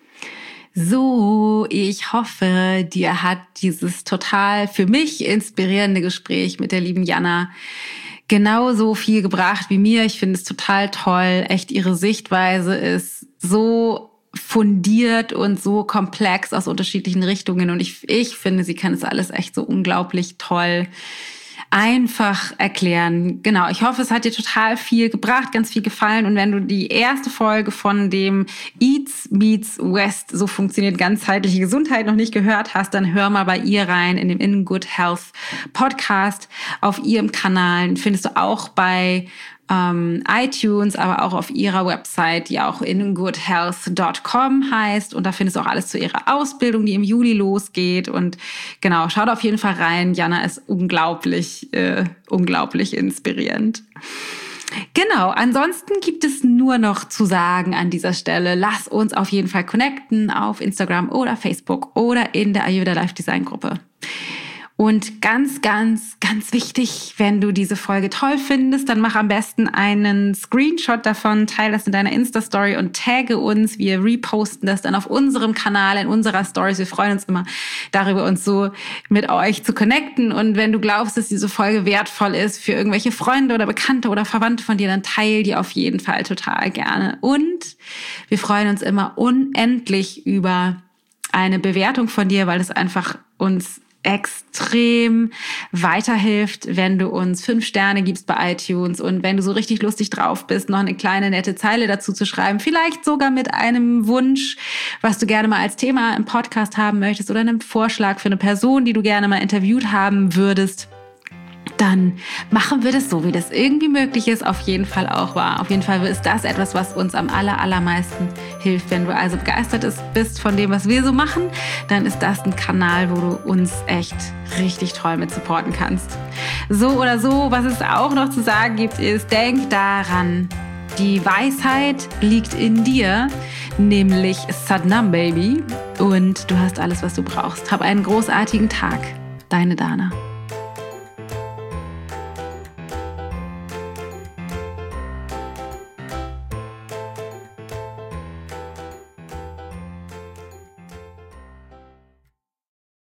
So, ich hoffe, dir hat dieses total für mich inspirierende Gespräch mit der lieben Jana genauso viel gebracht wie mir. Ich finde es total toll. Echt, ihre Sichtweise ist so fundiert und so komplex aus unterschiedlichen Richtungen. Und ich finde, sie kann es alles echt so unglaublich toll einfach erklären. Genau, ich hoffe, es hat dir total viel gebracht, ganz viel gefallen. Und wenn du die erste Folge von dem Eats Meets West, so funktioniert ganzheitliche Gesundheit, noch nicht gehört hast, dann hör mal bei ihr rein in dem In Good Health Podcast auf ihrem Kanal. Den findest du auch bei iTunes, aber auch auf ihrer Website, die auch ingoodhealth.com heißt. Und da findest du auch alles zu ihrer Ausbildung, die im Juli losgeht. Und genau, schaut auf jeden Fall rein. Jana ist unglaublich inspirierend. Genau, ansonsten gibt es nur noch zu sagen an dieser Stelle, lass uns auf jeden Fall connecten auf Instagram oder Facebook oder in der Ayurveda Life Design Gruppe. Und ganz, ganz, ganz wichtig, wenn du diese Folge toll findest, dann mach am besten einen Screenshot davon, teile das in deiner Insta-Story und tagge uns. Wir reposten das dann auf unserem Kanal, in unserer Stories. Wir freuen uns immer darüber, uns so mit euch zu connecten. Und wenn du glaubst, dass diese Folge wertvoll ist für irgendwelche Freunde oder Bekannte oder Verwandte von dir, dann teile die auf jeden Fall total gerne. Und wir freuen uns immer unendlich über eine Bewertung von dir, weil es einfach uns extrem weiterhilft, wenn du uns 5 Sterne gibst bei iTunes und wenn du so richtig lustig drauf bist, noch eine kleine nette Zeile dazu zu schreiben, vielleicht sogar mit einem Wunsch, was du gerne mal als Thema im Podcast haben möchtest oder einem Vorschlag für eine Person, die du gerne mal interviewt haben würdest. Dann machen wir das so, wie das irgendwie möglich ist, auf jeden Fall auch wahr. Auf jeden Fall ist das etwas, was uns am allermeisten hilft. Wenn du also begeistert bist von dem, was wir so machen, dann ist das ein Kanal, wo du uns echt richtig toll mit supporten kannst. So oder so, was es auch noch zu sagen gibt, ist, denk daran, die Weisheit liegt in dir, nämlich Satnam Baby. Und du hast alles, was du brauchst. Hab einen großartigen Tag. Deine Dana.